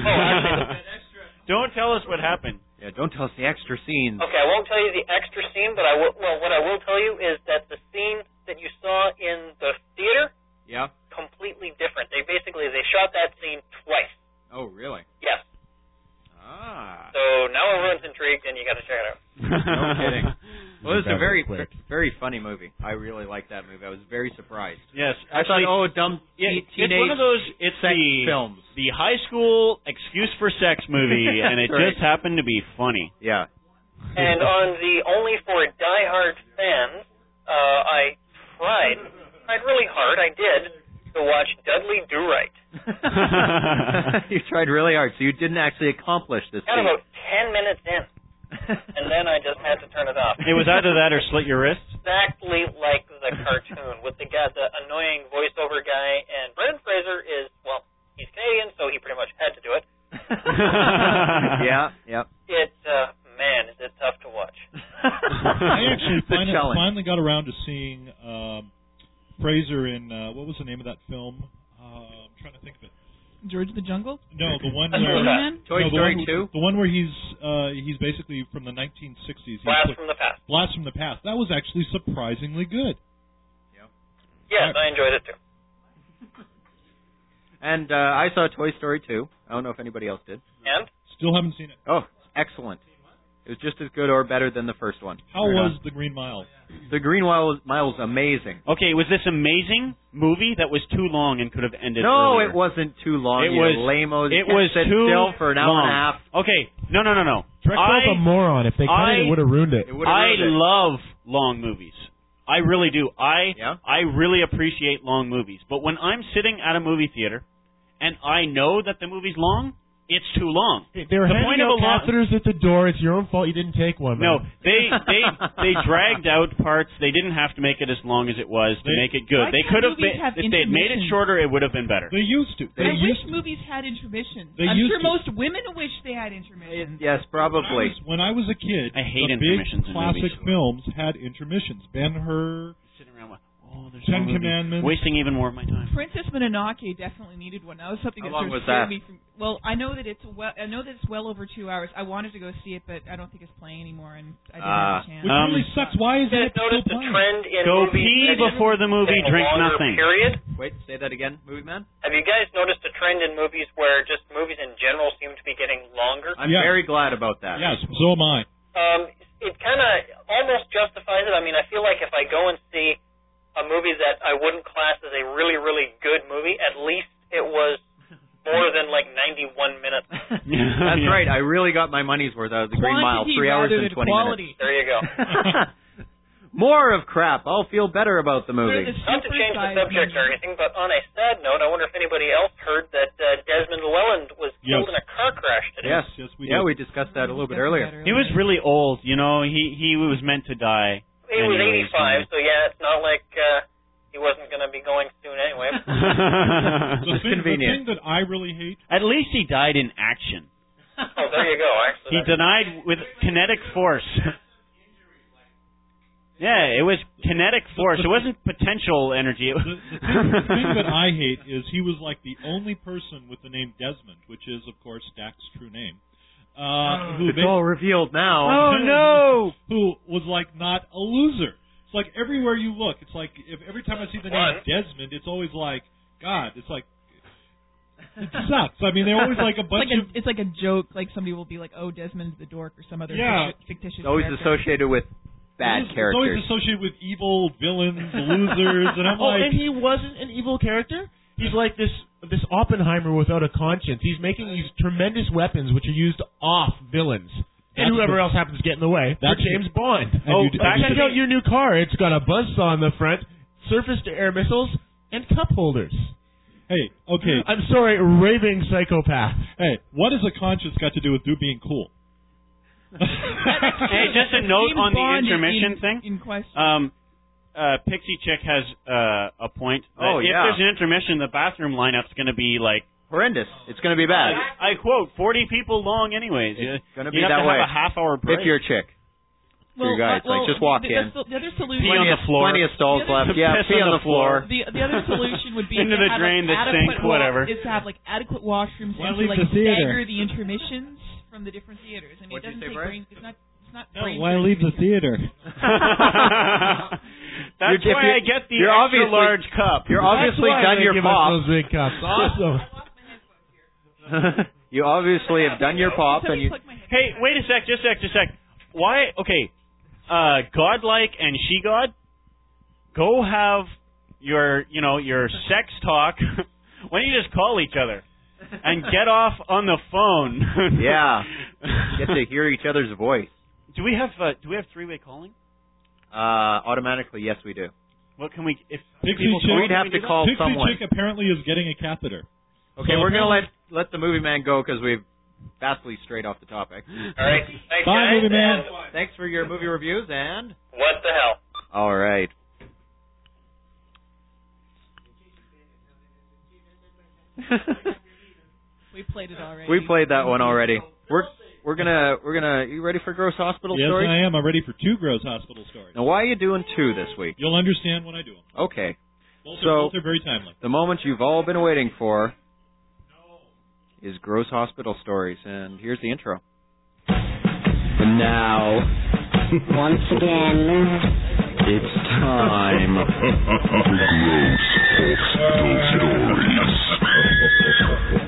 Don't tell us what happened. Yeah, don't tell us the extra scenes. Okay, I won't tell you the extra scene, but what I will tell you is that the scene that you saw in the theater, Yeah. completely different. They shot that scene twice. Oh, really? Yes. Ah. So now everyone's intrigued, and you got to check it out. No kidding. Well, it was a very, very funny movie. I really liked that movie. I was very surprised. Yes, I thought, dumb teenage it's one of those. It's sex films. The high school excuse for sex movie, and it right. just happened to be funny. Yeah. And on the Only for Die-Hard fans, I tried really hard, I did, to watch Dudley Do Right. You tried really hard, so you didn't actually accomplish this. Got about 10 minutes in, and then I just had to turn it off. It was either that or slit your wrists. Exactly like the cartoon, with the annoying voiceover guy, and Brendan Fraser is, well, he's Canadian, so he pretty much had to do it. Yeah. It, man, is it tough to watch. I actually finally got around to seeing Fraser in, what was the name of that film? I'm trying to think of it. George the Jungle? No, the one where Toy Story 2? The one where he's basically from the 1960s. Blast from the Past. Blast from the Past. That was actually surprisingly good. Yes, I enjoyed it too. And I saw Toy Story 2. I don't know if anybody else did. And? Still haven't seen it. Oh, excellent. It was just as good or better than the first one. How was The Green Mile? The Green Mile was amazing. Okay, was this amazing movie that was too long and could have ended No, earlier? it wasn't too long. It was lame-os. It was sit too still for an hour long. and a half. Okay, no. Drexler's a moron. If they cut it would have ruined it. I love long movies. I really do. I really appreciate long movies. But when I'm sitting at a movie theater and I know that the movie's long, it's too long. They were handing out catheters at the door. It's your own fault you didn't take one. No, man. they dragged out parts. They didn't have to make it as long as it was to make it good. They could have if they had made it shorter, it would have been better. They used to. I wish movies had intermissions. I'm sure most women wish they had intermissions. Yes, probably. When I was a kid, I hate the intermissions big in classic movies. films had intermissions. Ben-Hur, Sitting around, there's Ten Commandments. Wasting even more of my time. Princess Mononoke definitely needed one. That was something How that long sort of was scared that? me from. Well, I know that it's well over 2 hours. I wanted to go see it, but I don't think it's playing anymore, and I didn't have a chance. Which really sucks. Why is it still Notice the playing? trend in Go movies pee that is before the movie, getting a drink longer nothing. Period. Wait, say that again, Movie Man? Have you guys noticed a trend in movies where just movies in general seem to be getting longer? I'm very glad about that. Yes, so am I. It kind of almost justifies it. I mean, I feel like if I go and see a movie that I wouldn't class as a really, really good movie, at least it was more than like 91 minutes. That's right. I really got my money's worth out of The Green Mile. 3 hours and 20 minutes. There you go. More of crap. I'll feel better about the movie. Not to change the subject or anything, but on a sad note, I wonder if anybody else heard that Desmond Llewellyn was killed in a car crash today. Yes, we discussed that a little bit earlier. He was really old, He was meant to die. He was 85, so yeah, it's not like he wasn't going to be going soon anyway. The thing that I really hate. At least he died in action. Oh, there you go. Actually, He died with kinetic force. Yeah, it was kinetic force. It wasn't potential energy. The thing that I hate is he was like the only person with the name Desmond, which is, of course, Dak's true name. It's all revealed now. Oh, no! Who was like not a loser. It's like everywhere you look, it's like every time I see the name Desmond, it's always like, God, it's like, it sucks. I mean, they're always like a bunch of... It's like a joke, like somebody will be like, oh, Desmond's the dork, or some other fictitious It's always character. associated with bad characters. It's always associated with evil villains, losers, and I'm like... and he wasn't an evil character? He's like this Oppenheimer without a conscience. He's making these tremendous weapons which are used off villains. And whoever else happens to get in the way. That's James Bond. Check out your new car. It's got a buzzsaw on the front, surface-to-air missiles, and cup holders. Hey, okay. I'm sorry, raving psychopath. Hey, what has a conscience got to do with being cool? Hey, just a note on the intermission thing. In question. Pixie Chick has a point. Oh, if there's an intermission, the bathroom lineup's going to be like horrendous. It's going to be bad. I quote 40 people long, anyways. It's going to be you that have to way. have a half-hour break. If you're a chick. For you guys, just walk in. The other solution, pee on the floor. Plenty of stalls left. Yeah, Piss pee on the floor. The other solution would be into to the have drain, the adequate sink, whatever. Is to have like adequate washrooms and to leave like the theater? stagger the intermissions from the different theaters. I mean, What'd it you doesn't say, take Brian? brain. It's not. No, brain why leave the theater? That's why I get the extra large cup. You're obviously done your pop. Those big cups. Awesome. You obviously have done your pop, and you. Hey, wait a sec. Just a sec. Why? Okay. Godlike and She God, go have your sex talk. Why don't you just call each other and get off on the phone? Yeah, get to hear each other's voice. Do we have three-way calling? Automatically, yes, we do. What can we? If Pixie people Chick, we'd have to call Pixie someone. Chick apparently is getting a catheter. Okay, So we're gonna let the movie man go because we've vastly strayed off the topic. All right. Thanks, Bye, guys. movie man. And Thanks for your movie reviews and. what the hell? All right. We played it already. We played that one already. We're gonna. You ready for Gross Hospital Yes, stories? I am. I'm ready for 2 Gross Hospital stories. Now, why are you doing 2 this week? You'll understand when I do them. Okay. Both are very timely. The moment you've all been waiting for is Gross Hospital stories, and here's the intro. And now, Once again, it's time. Gross Hospital Stories.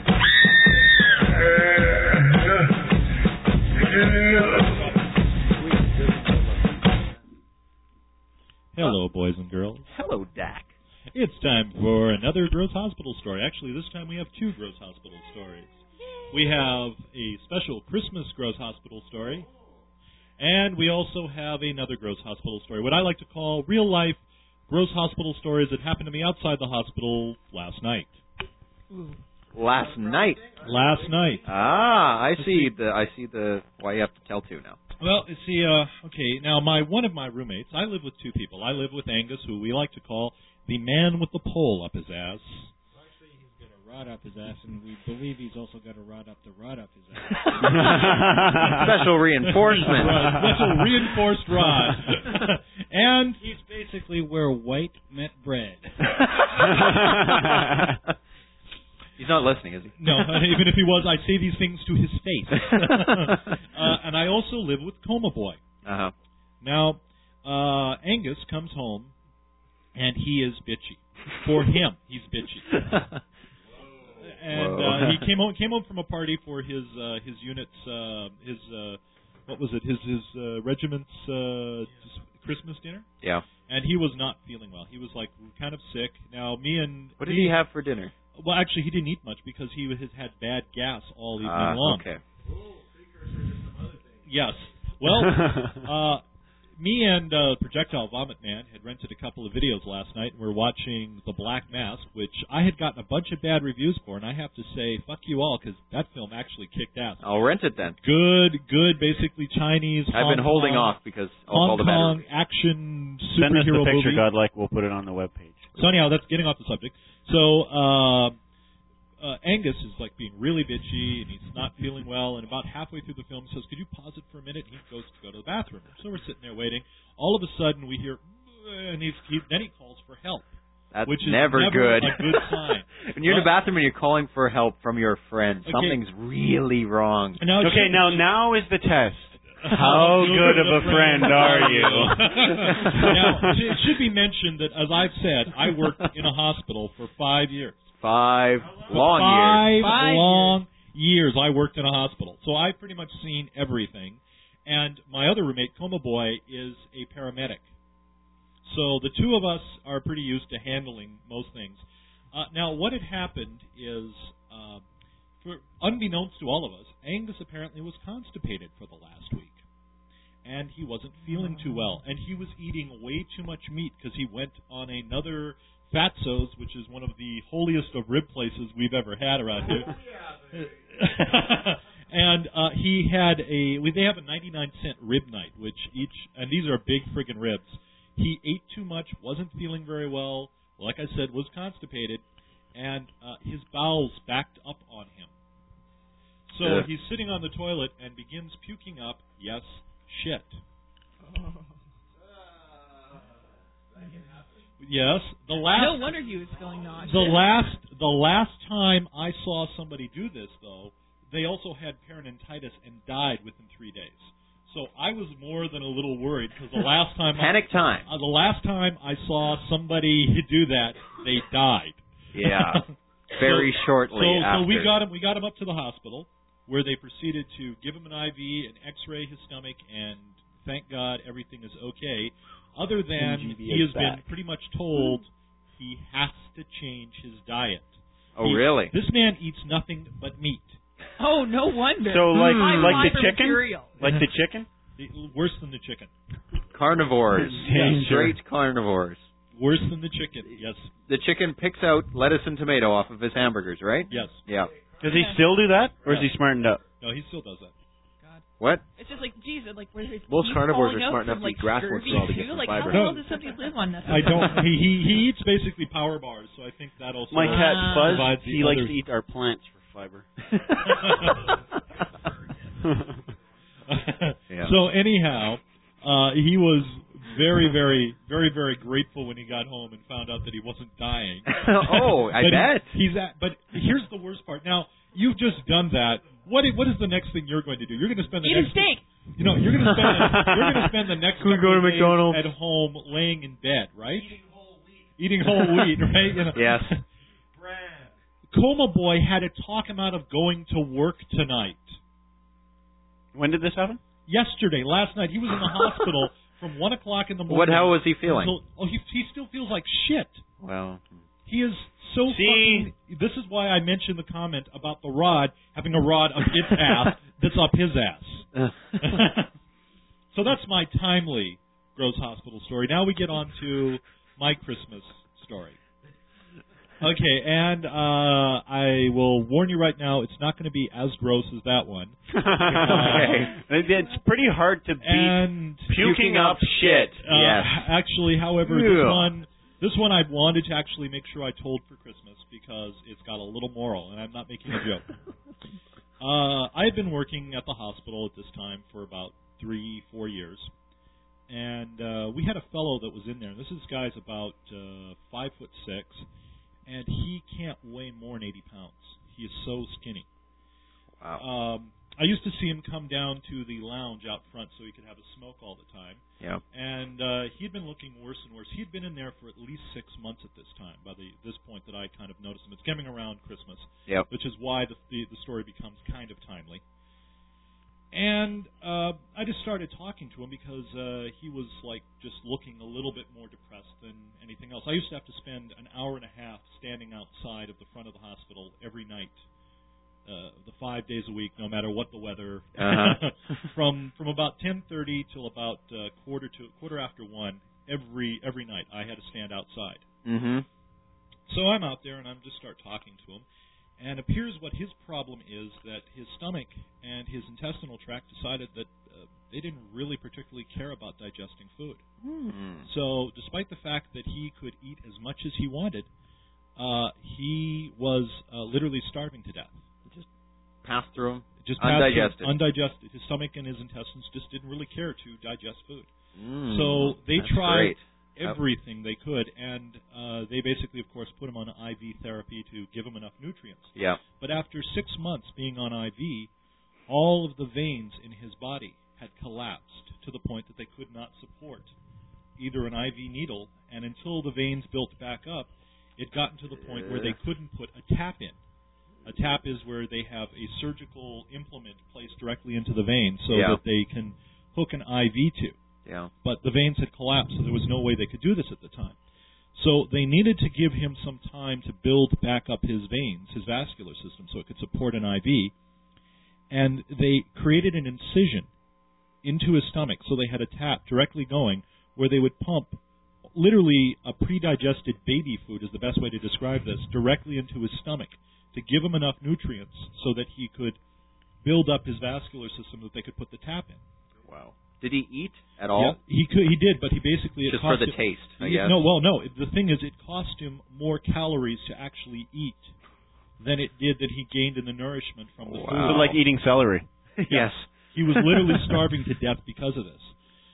Hello, boys and girls. Hello, Dak. It's time for another Gross Hospital story. Actually, this time we have 2 Gross Hospital stories. We have a special Christmas Gross Hospital story, and we also have another Gross Hospital story, what I like to call real-life Gross Hospital stories that happened to me outside the hospital last night. Last night. Last night. Ah, I see the why you have to tell 2 now. Well, you see, okay, now one of my roommates, I live with 2 people. I live with Angus, who we like to call the man with the pole up his ass. Actually, he's got a rod up his ass, and we believe he's also got a rod up his ass. Special reinforcement. Special reinforced rod. And he's basically where white met bread. He's not listening, is he? No, even if he was, I'd say these things to his face. And I also live with Coma Boy. Uh-huh. Now, Angus comes home, and he is bitchy. For him, he's bitchy. And he came home from a party for his unit's his regiment's Christmas dinner. Yeah. And he was not feeling well. He was like kind of sick. Now What did he have for dinner? Well, actually, he didn't eat much because he has had bad gas all evening long. Okay. Yes. Well, me and Projectile Vomit Man had rented a couple of videos last night, and we're watching The Black Mask, which I had gotten a bunch of bad reviews for, and I have to say, fuck you all, because that film actually kicked ass. I'll rent it then. Good, basically Chinese. I've been holding off because Hong Kong action Send us superhero the picture, movie. Godlike. We'll put it on the webpage. So anyhow, that's getting off the subject. So Angus is like being really bitchy, and he's not feeling well. And about halfway through the film, he says, "Could you pause it for a minute?" And he goes to go to the bathroom. So we're sitting there waiting. All of a sudden, we hear, and then he calls for help. That's which is never good. A good sign. When you're in the bathroom and you're calling for help from your friend, something's really wrong. Now is the test. How good of a friend are you? Now, it should be mentioned that, as I've said, I worked in a hospital for 5 years. 5 long years I worked in a hospital. So I've pretty much seen everything. And my other roommate, Coma Boy, is a paramedic. So the 2 of us are pretty used to handling most things. Now, what had happened is, unbeknownst to all of us, Angus apparently was constipated for the last week. And he wasn't feeling too well. And he was eating way too much meat because he went on another Fatso's, which is one of the holiest of rib places we've ever had around here. And he had they have a 99-cent rib night, and these are big friggin' ribs. He ate too much, wasn't feeling very well, like I said, was constipated, and his bowels backed up on him. So he's sitting on the toilet and begins puking up, yes, shit. Yes, no wonder he was feeling nauseous. The last time I saw somebody do this, though, they also had peritonitis and died within 3 days. So I was more than a little worried because the last time the last time I saw somebody do that, they died. Yeah, very shortly after. So we got him up to the hospital, where they proceeded to give him an IV and X-ray his stomach and thank God everything is okay, other than he has been pretty much told he has to change his diet. Oh, really? This man eats nothing but meat. Oh, no wonder. So like the chicken? Material. Like the chicken? Worse than the chicken. Carnivores. Straight carnivores. Worse than the chicken, yes. The chicken picks out lettuce and tomato off of his hamburgers, right? Yes. Yeah. Does he still do that, or is he smartened up? No, he still does that. What? It's just like, geez, like where most carnivores are smart enough to like eat grass once in a while to get some like, fiber. How the hell does somebody live on nothing? I don't. He eats basically power bars, so I think that also. My cat Fuzz, provides he likes to eat our plants for fiber. Yeah. So anyhow, he was very, very, very, very grateful when he got home and found out that he wasn't dying. Oh, I bet. But here's the worst part. Now, you've just done that. What is the next thing you're going to do? You're going to spend the Eat a next steak. You're going to spend the next Could we go to days McDonald's? at home laying in bed, right? Eating whole wheat, right? You know. Yes. Coma Boy had to talk him out of going to work tonight. When did this happen? Yesterday, last night. He was in the hospital from 1 o'clock in the morning. How was he feeling? He still feels like shit. Well. He is so fucking... This is why I mentioned the comment about the rod having a rod up its ass that's up his ass. So that's my timely Gross Hospital story. Now we get on to my Christmas story. Okay, and I will warn you right now, it's not going to be as gross as that one. Okay. It's pretty hard to beat and puking up shit. Yes. Actually, however, this one I wanted to actually make sure I told for Christmas because it's got a little moral, and I'm not making a joke. I had been working at the hospital at this time for about 3-4 years, and we had a fellow that was in there. This guy's about 5'6", and he can't weigh more than 80 pounds. He is so skinny. Wow. I used to see him come down to the lounge out front so he could have a smoke all the time. Yeah. And he'd been looking worse and worse. He'd been in there for at least 6 months at this time, by this point that I kind of noticed him. It's coming around Christmas, which is why the story becomes kind of timely. And I just started talking to him because he was like just looking a little bit more depressed than anything else. I used to have to spend an hour and a half standing outside of the front of the hospital every night, the 5 days a week, no matter what the weather. From about 10:30 till about quarter after 1 every night, I had to stand outside. Mm-hmm. So I'm out there and I'm just start talking to him. And it appears what his problem is that his stomach and his intestinal tract decided that they didn't really particularly care about digesting food. So despite the fact that he could eat as much as he wanted, he was literally starving to death. Just passed through him? Just undigested. Undigested. His stomach and his intestines just didn't really care to digest food. So they tried great. everything they could, and they basically, of course, put him on IV therapy to give him enough nutrients. Yeah. But after 6 months being on IV, all of the veins in his body had collapsed to the point that they could not support either an IV needle, and until the veins built back up, it gotten to the point where they couldn't put a tap in. A tap is where they have a surgical implement placed directly into the vein so that they can hook an IV to. Yeah. But the veins had collapsed, so there was no way they could do this at the time. So they needed to give him some time to build back up his veins, his vascular system, so it could support an IV. And they created an incision into his stomach, so they had a tap directly going where they would pump literally a pre-digested baby food, is the best way to describe this, directly into his stomach to give him enough nutrients so that he could build up his vascular system that they could put the tap in. Wow. Did he eat at all? Yeah, he did, but he basically... Just for the taste, I guess? No, the thing is, it cost him more calories to actually eat than it did that he gained in the nourishment from the food. So like eating celery. Yes. He was literally starving to death because of this.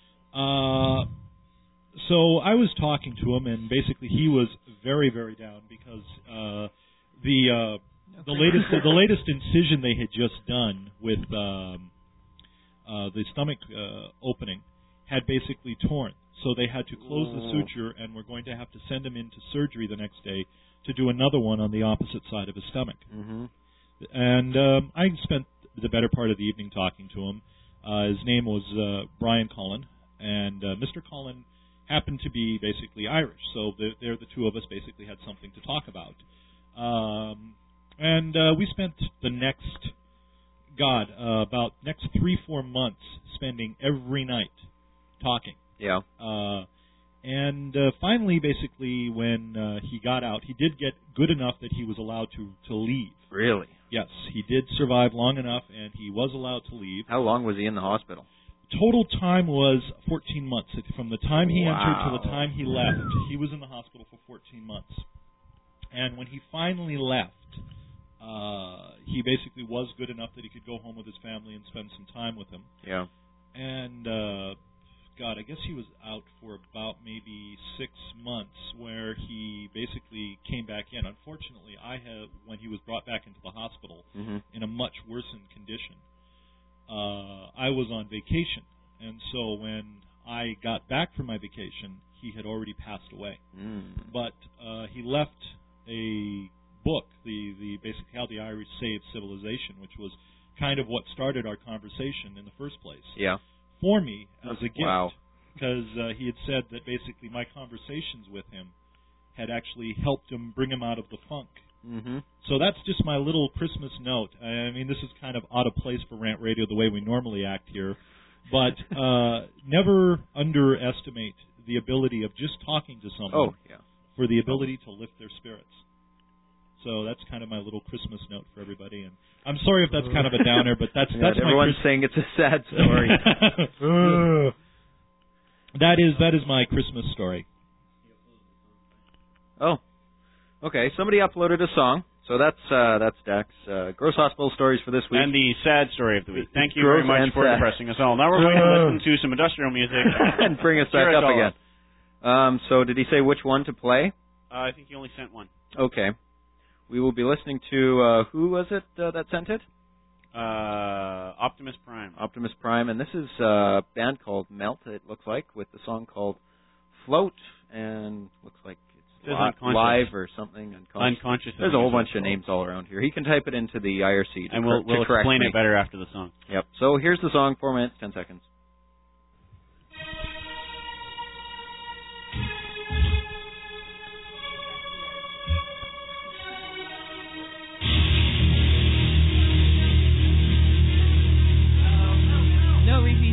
So I was talking to him, and basically he was very, very down because the latest incision they had just done with the stomach opening had basically torn. So they had to close the suture, and we're going to have to send him into surgery the next day to do another one on the opposite side of his stomach. Mm-hmm. And I spent the better part of the evening talking to him. His name was Brian Cullen, and Mr. Cullen happened to be basically Irish, so the two of us basically had something to talk about. And we spent the next, about next 3-4 months spending every night talking. Yeah. And finally, basically, when he got out, he did get good enough that he was allowed to leave. Really? Yes, he did survive long enough, and he was allowed to leave. How long was he in the hospital? Total time was 14 months. From the time he entered to the time he left, he was in the hospital for 14 months. And when he finally left, he basically was good enough that he could go home with his family and spend some time with them. Yeah. And, I guess he was out for about maybe 6 months, where he basically came back in. Unfortunately, when he was brought back into the hospital in a much worsened condition, I was on vacation, and so when I got back from my vacation, he had already passed away. But he left a book, the basically How the Irish Saved Civilization, which was kind of what started our conversation in the first place. Yeah. For me as a gift. Wow. Because he had said that basically my conversations with him had actually helped him bring him out of the funk. So that's just my little Christmas note. I mean, this is kind of out of place for Rant Radio the way we normally act here, but never underestimate the ability of just talking to someone for the ability to lift their spirits. So that's kind of my little Christmas note for everybody. And I'm sorry if that's kind of a downer, but that's everyone's saying it's a sad story. That is my Christmas story. Oh. Okay, somebody uploaded a song, so that's Dax. Gross Hospital Stories for this week. And the sad story of the week. Thank you very much for depressing us all. Now we're going to listen to some industrial music. And bring us back up again. So did he say which one to play? I think he only sent one. Okay. We will be listening to, who was it that sent it? Optimus Prime. Optimus Prime, and this is a band called Melt, it looks like, with the song called Float, and looks like Live or something. Unconscious. There's a whole bunch of names all around here. He can type it into the IRC and we'll explain it better after the song. Yep. So here's the song, 4 minutes, 10 seconds. No repeats.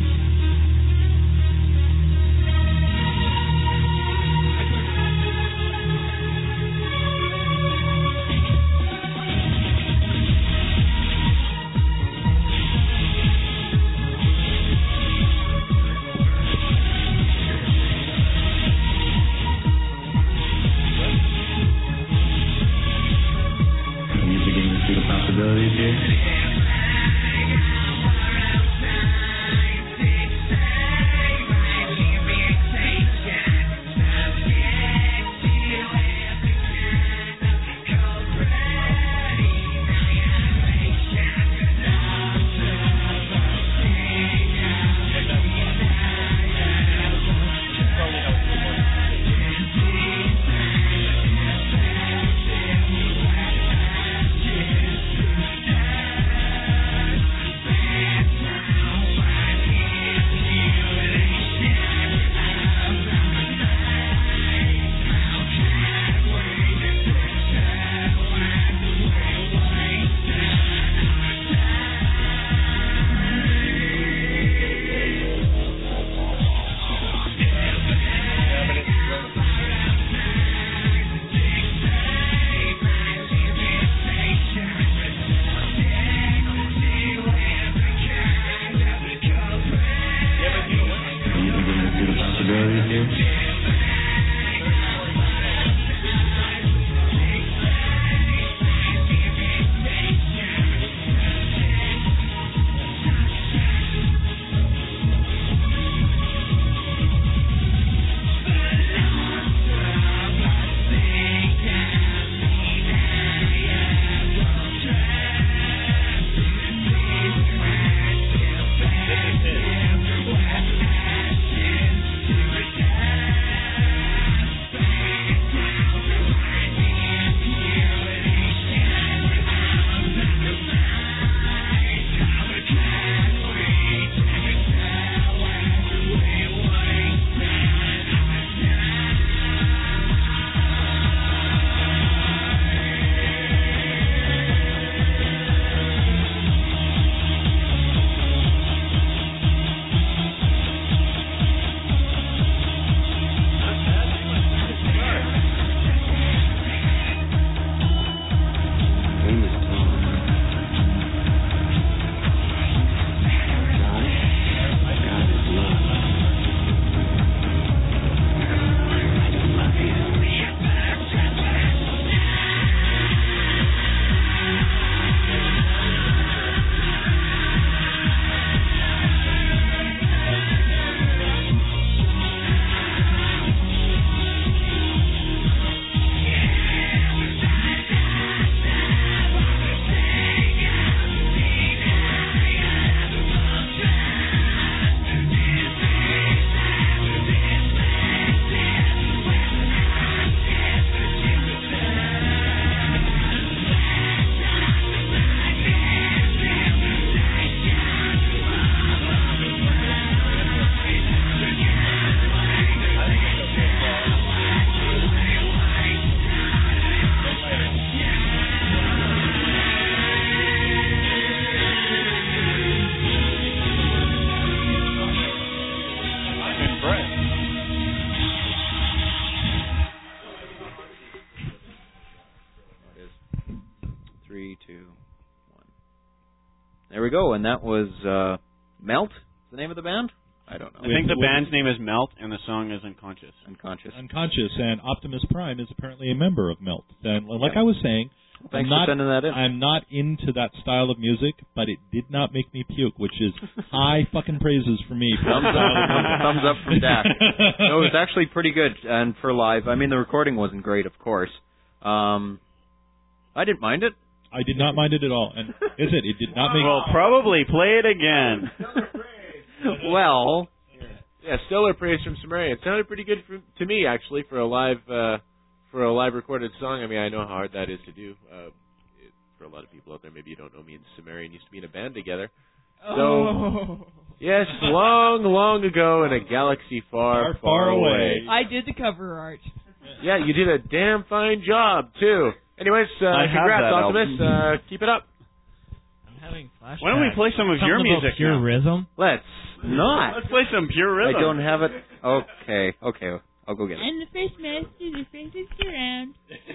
we go. And that was Melt, the name of the band? I don't know. I think the band's name is Melt, and the song is Unconscious. Unconscious, and Optimus Prime is apparently a member of Melt. And like I was saying, thanks for sending that in. I'm not into that style of music, but it did not make me puke, which is high fucking praises for me. Thumbs up from Dak. No, it was actually pretty good, and for live. I mean, the recording wasn't great, of course. I didn't mind it. I did not mind it at all. And is it? It did not make. Well, probably play it again. Well, yeah, stellar praise from Sumerian. It sounded pretty good to me, actually, for a live recorded song. I mean, I know how hard that is to do. For a lot of people out there, maybe you don't know, me and Sumerian used to be in a band together. So, yes, long ago in a galaxy far away. I did the cover art. Yeah, you did a damn fine job too. Anyways, congrats, Optimus. Keep it up. Having flashbacks. Why don't we play some of your music? Pure rhythm. Let's not. Let's play some pure rhythm. I don't have it. Okay. I'll go get it. And the first message is faces around.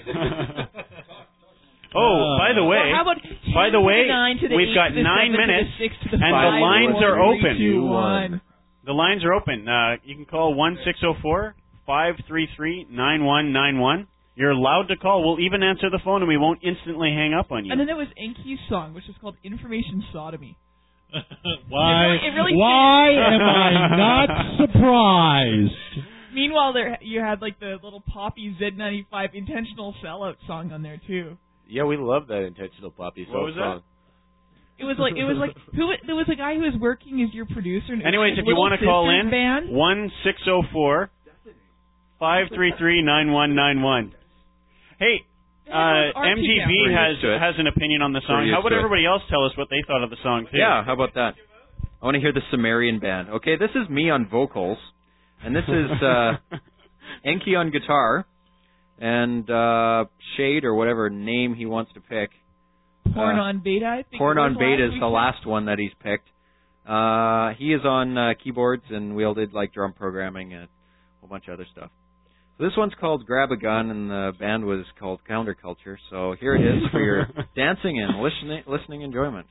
By the way, we've got 9 minutes, and the lines are open. 3, 2, 1. The lines are open. You can call 1-604-533-9191. You're allowed to call. We'll even answer the phone, and we won't instantly hang up on you. And then there was Enki's song, which was called Information Sodomy. Why? It really why am I not surprised? Meanwhile, you had like the little poppy Z95 intentional sellout song on there too. Yeah, we love that intentional poppy song. What was that? It was like there was a guy who was working as your producer. Anyways, if you want to call in, 1-604-533-9191. Hey, MGB has an opinion on the song. How about everybody else tell us what they thought of the song too? Yeah, how about that? I want to hear the Sumerian band. Okay, this is me on vocals, and this is Enki on guitar, and Shade or whatever name he wants to pick. Porn on Beta, I think. Porn on Beta is the last one that he's picked. He is on keyboards, and we all did like drum programming and a whole bunch of other stuff. So this one's called Grab a Gun, and the band was called Counterculture. So here it is for your dancing and listening enjoyment.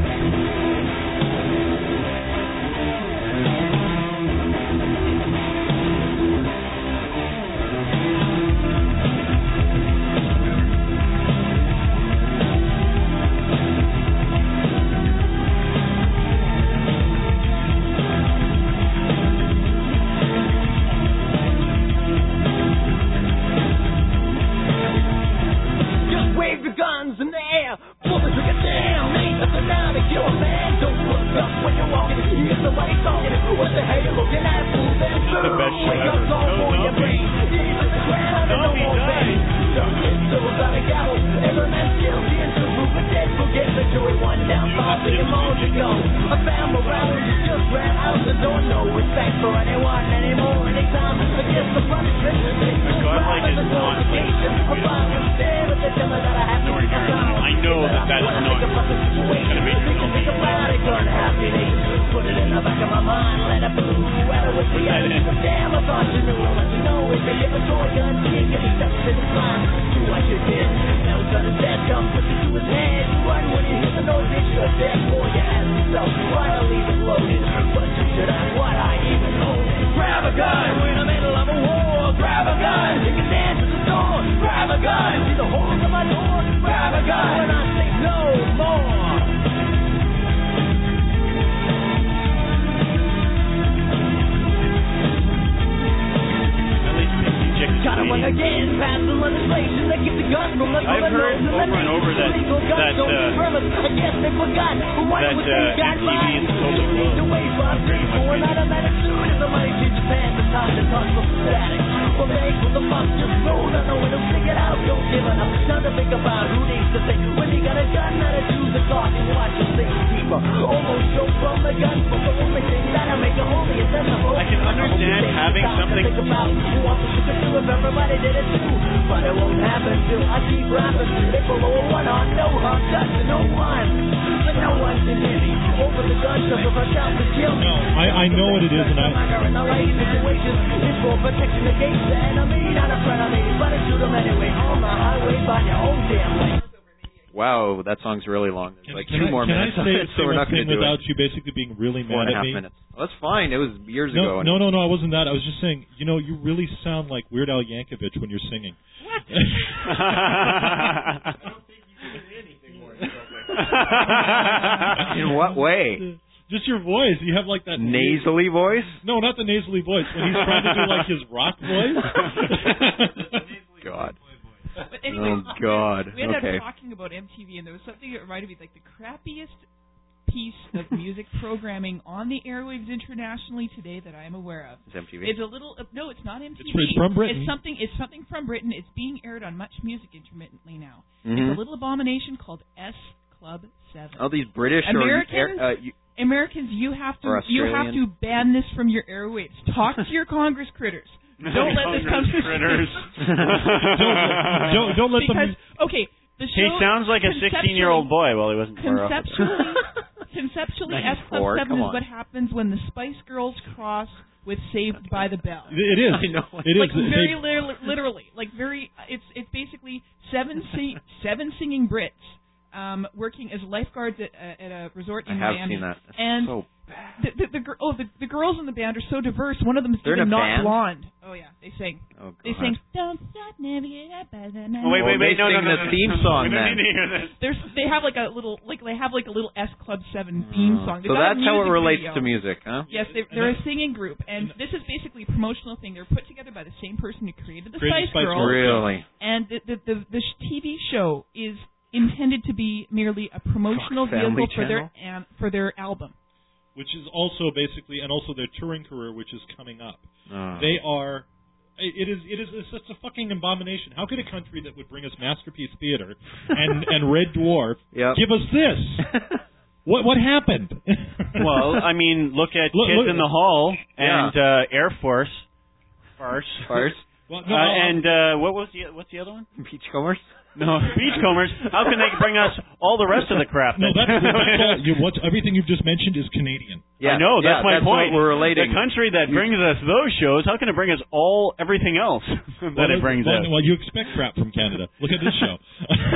I know what it is, and Wow, that song's really long. There's like 2 more minutes. Can I say so we're not one thing going to do without it. you basically being really 4 mad and a at half me? minutes. Well, that's fine. It was years ago. No, I wasn't that. I was just saying, you really sound like Weird Al Yankovic when you're singing. I don't think you can do anything more inappropriate. In what way? Just your voice. You have like that nasally voice? No, not the nasally voice. When he's trying to do like his rock voice. God. But anyway, oh God. We ended okay. up talking about MTV, and there was something that reminded me, like the crappiest piece of music programming on the airwaves internationally today that I am aware of. It's MTV. It's a little. No, it's not MTV. It's from Britain. It's something from Britain. It's being aired on Much Music intermittently now. Mm-hmm. It's a little abomination called S Club 7. Oh, these British Americans, you have to ban this from your airwaves. Talk to your Congress critters. Don't let this come to critters. don't let because, them. Okay, the show. He sounds like a 16-year-old boy. Well, he wasn't. Conceptually, S Club 7 is what happens when the Spice Girls cross with Saved by the Bell. It is. I know. It like is. Very literally, like very. It's basically seven singing Brits. Working as lifeguards at a resort in Miami. I have seen that. That's and so bad. The girls in the band are so diverse. One of them is even not band? blonde. Oh yeah, they sing. Oh, God. They sing. Don't stop, never get up by the night. Oh, wait, no, the theme song. We don't need to hear this. They have like a little S Club 7 theme song. So that's how it relates video. to music, huh? Yes, they're a singing group, and this is basically a promotional thing. They're put together by the same person who created the Spice Girls. Really? And the TV show is intended to be merely a promotional vehicle for their album, which is also basically, and also their touring career, which is coming up. Oh. They are. It's such a fucking abomination. How could a country that would bring us Masterpiece Theater and Red Dwarf give us this? What happened? Well, I mean, look at Kids in the Hall and Air Force. Farce. Well, and what's the other one? Beachcombers? No, Beachcombers. How can they bring us all the rest of the crap? No, that's all, everything you've just mentioned is Canadian. Yeah, I know, that's my point. What we're relating. The country that brings us those shows, how can it bring us everything else that it brings us? Well, you expect crap from Canada. Look at this show.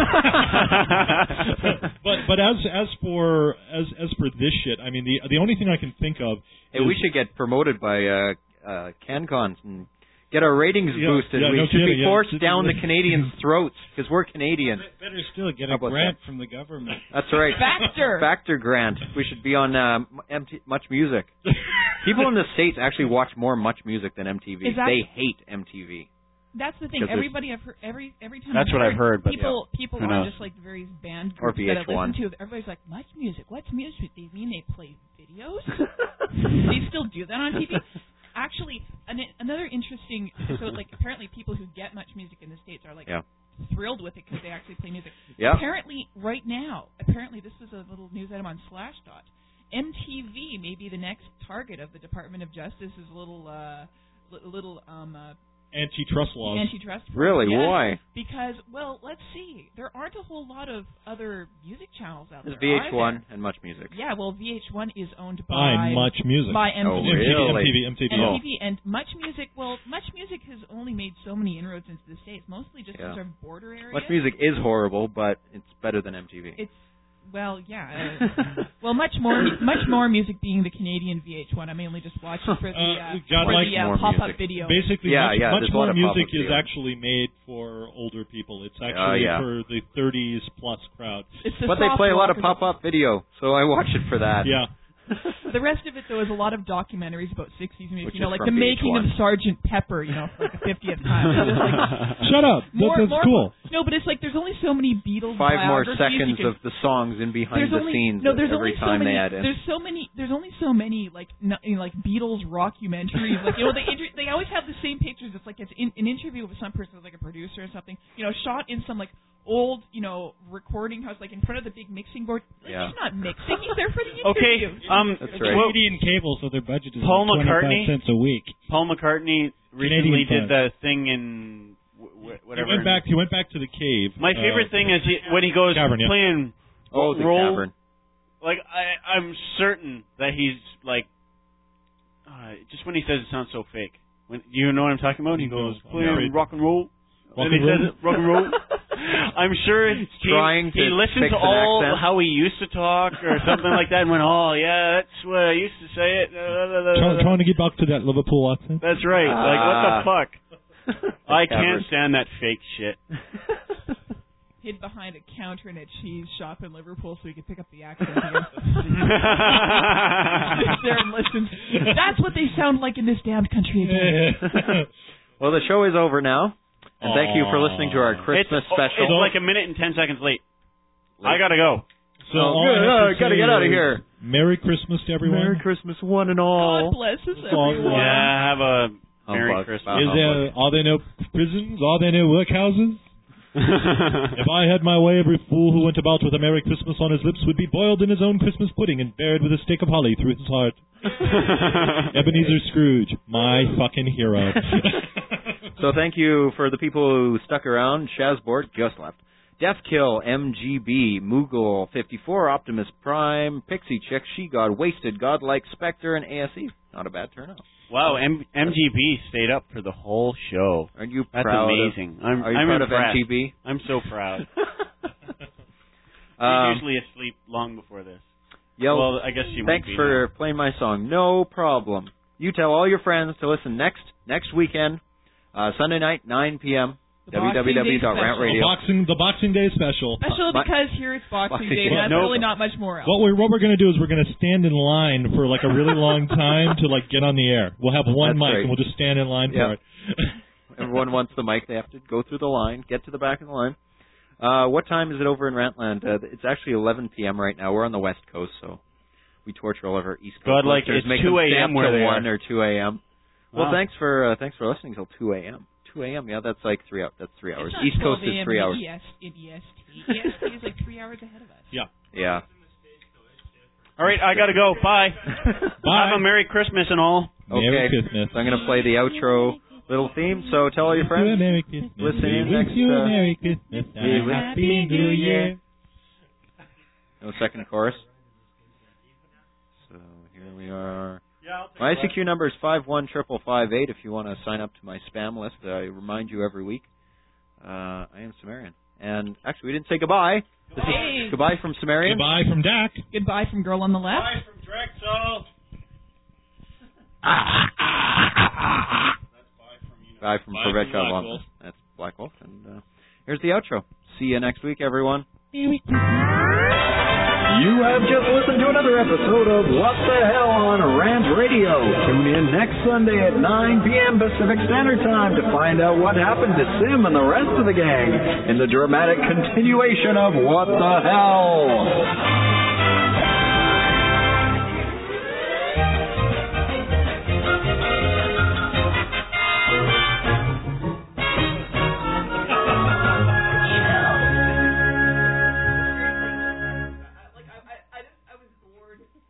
but as for this shit, I mean, the only thing I can think of is we should get promoted by CanCons and get our ratings boosted. We should be forced down the Canadians' throats because we're Canadian. Better still, get a grant from the government. That's right. Factor grant. We should be on Much Music. People in the States actually watch more Much Music than MTV. They hate MTV. That's the thing. Everybody I've heard, every time. That's what I've heard. But people on just like the various band groups that I listen to, everybody's like, Much Music. What's music? They mean they play videos? They still do that on TV? Actually, another interesting. So, like, apparently, people who get Much Music in the States are like thrilled with it because they actually play music. Yeah. Apparently, right now, this was a little news item on Slashdot. MTV may be the next target of the Department of Justice's little antitrust laws. Really? Yes, why? Because, well, let's see. There aren't a whole lot of other music channels out there. There's VH1 and Much Music. Yeah, well, VH1 is owned by Much Music. By MTV. Oh, really? MTV and Much Music. Well, Much Music has only made so many inroads into the States, mostly just in sort of border areas. Much Music is horrible, but it's better than MTV. Well, yeah. Well, much more music being the Canadian VH1. I mainly just watch it for the pop-up video. Basically, much more music is actually made for older people. It's actually for the 30s plus crowd. But they play a lot of pop-up video, so I watch it for that. Yeah. The rest of it, though, is a lot of documentaries about 60s music. Like the making of Sgt. Pepper, for like the 50th time. Shut up. That's cool. No, but it's like there's only so many Beatles 5 more seconds of the songs in behind the scenes every time they add in. There's only so many like Beatles rockumentaries. Like they always have the same pictures. It's like it's an interview with some person, like a producer or something. Shot in some like old recording house, like in front of the big mixing board. He's not mixing. He's there for the interview. Okay. That's right. Canadian cable, so their budget is Paul like 25 McCartney, cents a week. Paul McCartney recently did the thing in whatever. He went back to the cave. My favorite thing is when he goes playing the roll. Cavern. Like I'm certain that he's like, just when he says it sounds so fake. Do you know what I'm talking about? He goes playing rock and roll. And he says rock and roll. I'm sure he listened to all how we used to talk or something like that and went, oh, yeah, that's what I used to say it. Trying to get back to that Liverpool accent. That's right. Like, what the fuck? I can't stand that fake shit. Hid behind a counter in a cheese shop in Liverpool so he could pick up the accent again. Sits there and listens. That's what they sound like in this damned country again. Well, the show is over now. And thank you for listening to our Christmas special. It's like a minute and 10 seconds late. I gotta go. So gotta get out of here. Merry Christmas to everyone. Merry Christmas, one and all. God bless us, everyone. Yeah, have a Merry Christmas. Are there no prisons? Are there no workhouses? If I had my way, every fool who went about with a Merry Christmas on his lips would be boiled in his own Christmas pudding and buried with a stake of holly through his heart. Ebenezer Scrooge, my fucking hero. So thank you for the people who stuck around. Shazboard just left. Deathkill, MGB, Moogle, 54, Optimus Prime, Pixie Chick, She God, Wasted, Godlike, Spectre, and ASE. Not a bad turnout. Wow, MGB stayed up for the whole show. Aren't you That's proud? Amazing. Are you I'm proud impressed. of MGB? I'm so proud. He's usually asleep long before this. Well, I guess you might Thanks be for playing my song. No problem. You tell all your friends to listen next weekend, Sunday night, 9 p.m. www.rantradio. The Boxing Day special. Special because here it's Boxing Day, and that's really not much more else. What we're going to do is we're going to stand in line for like a really long time to like get on the air. We'll have one mic and we'll just stand in line for it. Everyone wants the mic. They have to go through the line, get to the back of the line. What time is it over in Rantland? It's actually 11 p.m. right now. We're on the West Coast, so we torture all of our East Coast listeners. It's 2 a.m. where they 1 or 2 a.m. Well, Wow. thanks for listening till 2 a.m. 2 a.m. Yeah, that's like 3 hours. That's 3 hours. It's not East Coast is 3 hours. In EST. EST is like 3 hours ahead of us. Yeah. All right, I gotta go. Bye. Bye. Have a Merry Christmas and all. Merry Christmas. So I'm going to play the outro little theme. So tell all your friends. Merry Christmas. Listen in Wish next. you a Merry Christmas and a Happy New Year. No second chorus. So here we are. My ICQ number is 5155558 if you want to sign up to my spam list. I remind you every week. I am Sumerian. And actually, we didn't say goodbye. This is goodbye from Sumerian. Goodbye from Dak. Goodbye from Girl on the Left. Bye from Drexel. Bye from Corvette Long. That's Black Wolf. And here's the outro. See you next week, everyone. You have just listened to another episode of What the Hell on Rant Radio. Tune in next Sunday at 9 p.m. Pacific Standard Time to find out what happened to Sim and the rest of the gang in the dramatic continuation of What the Hell.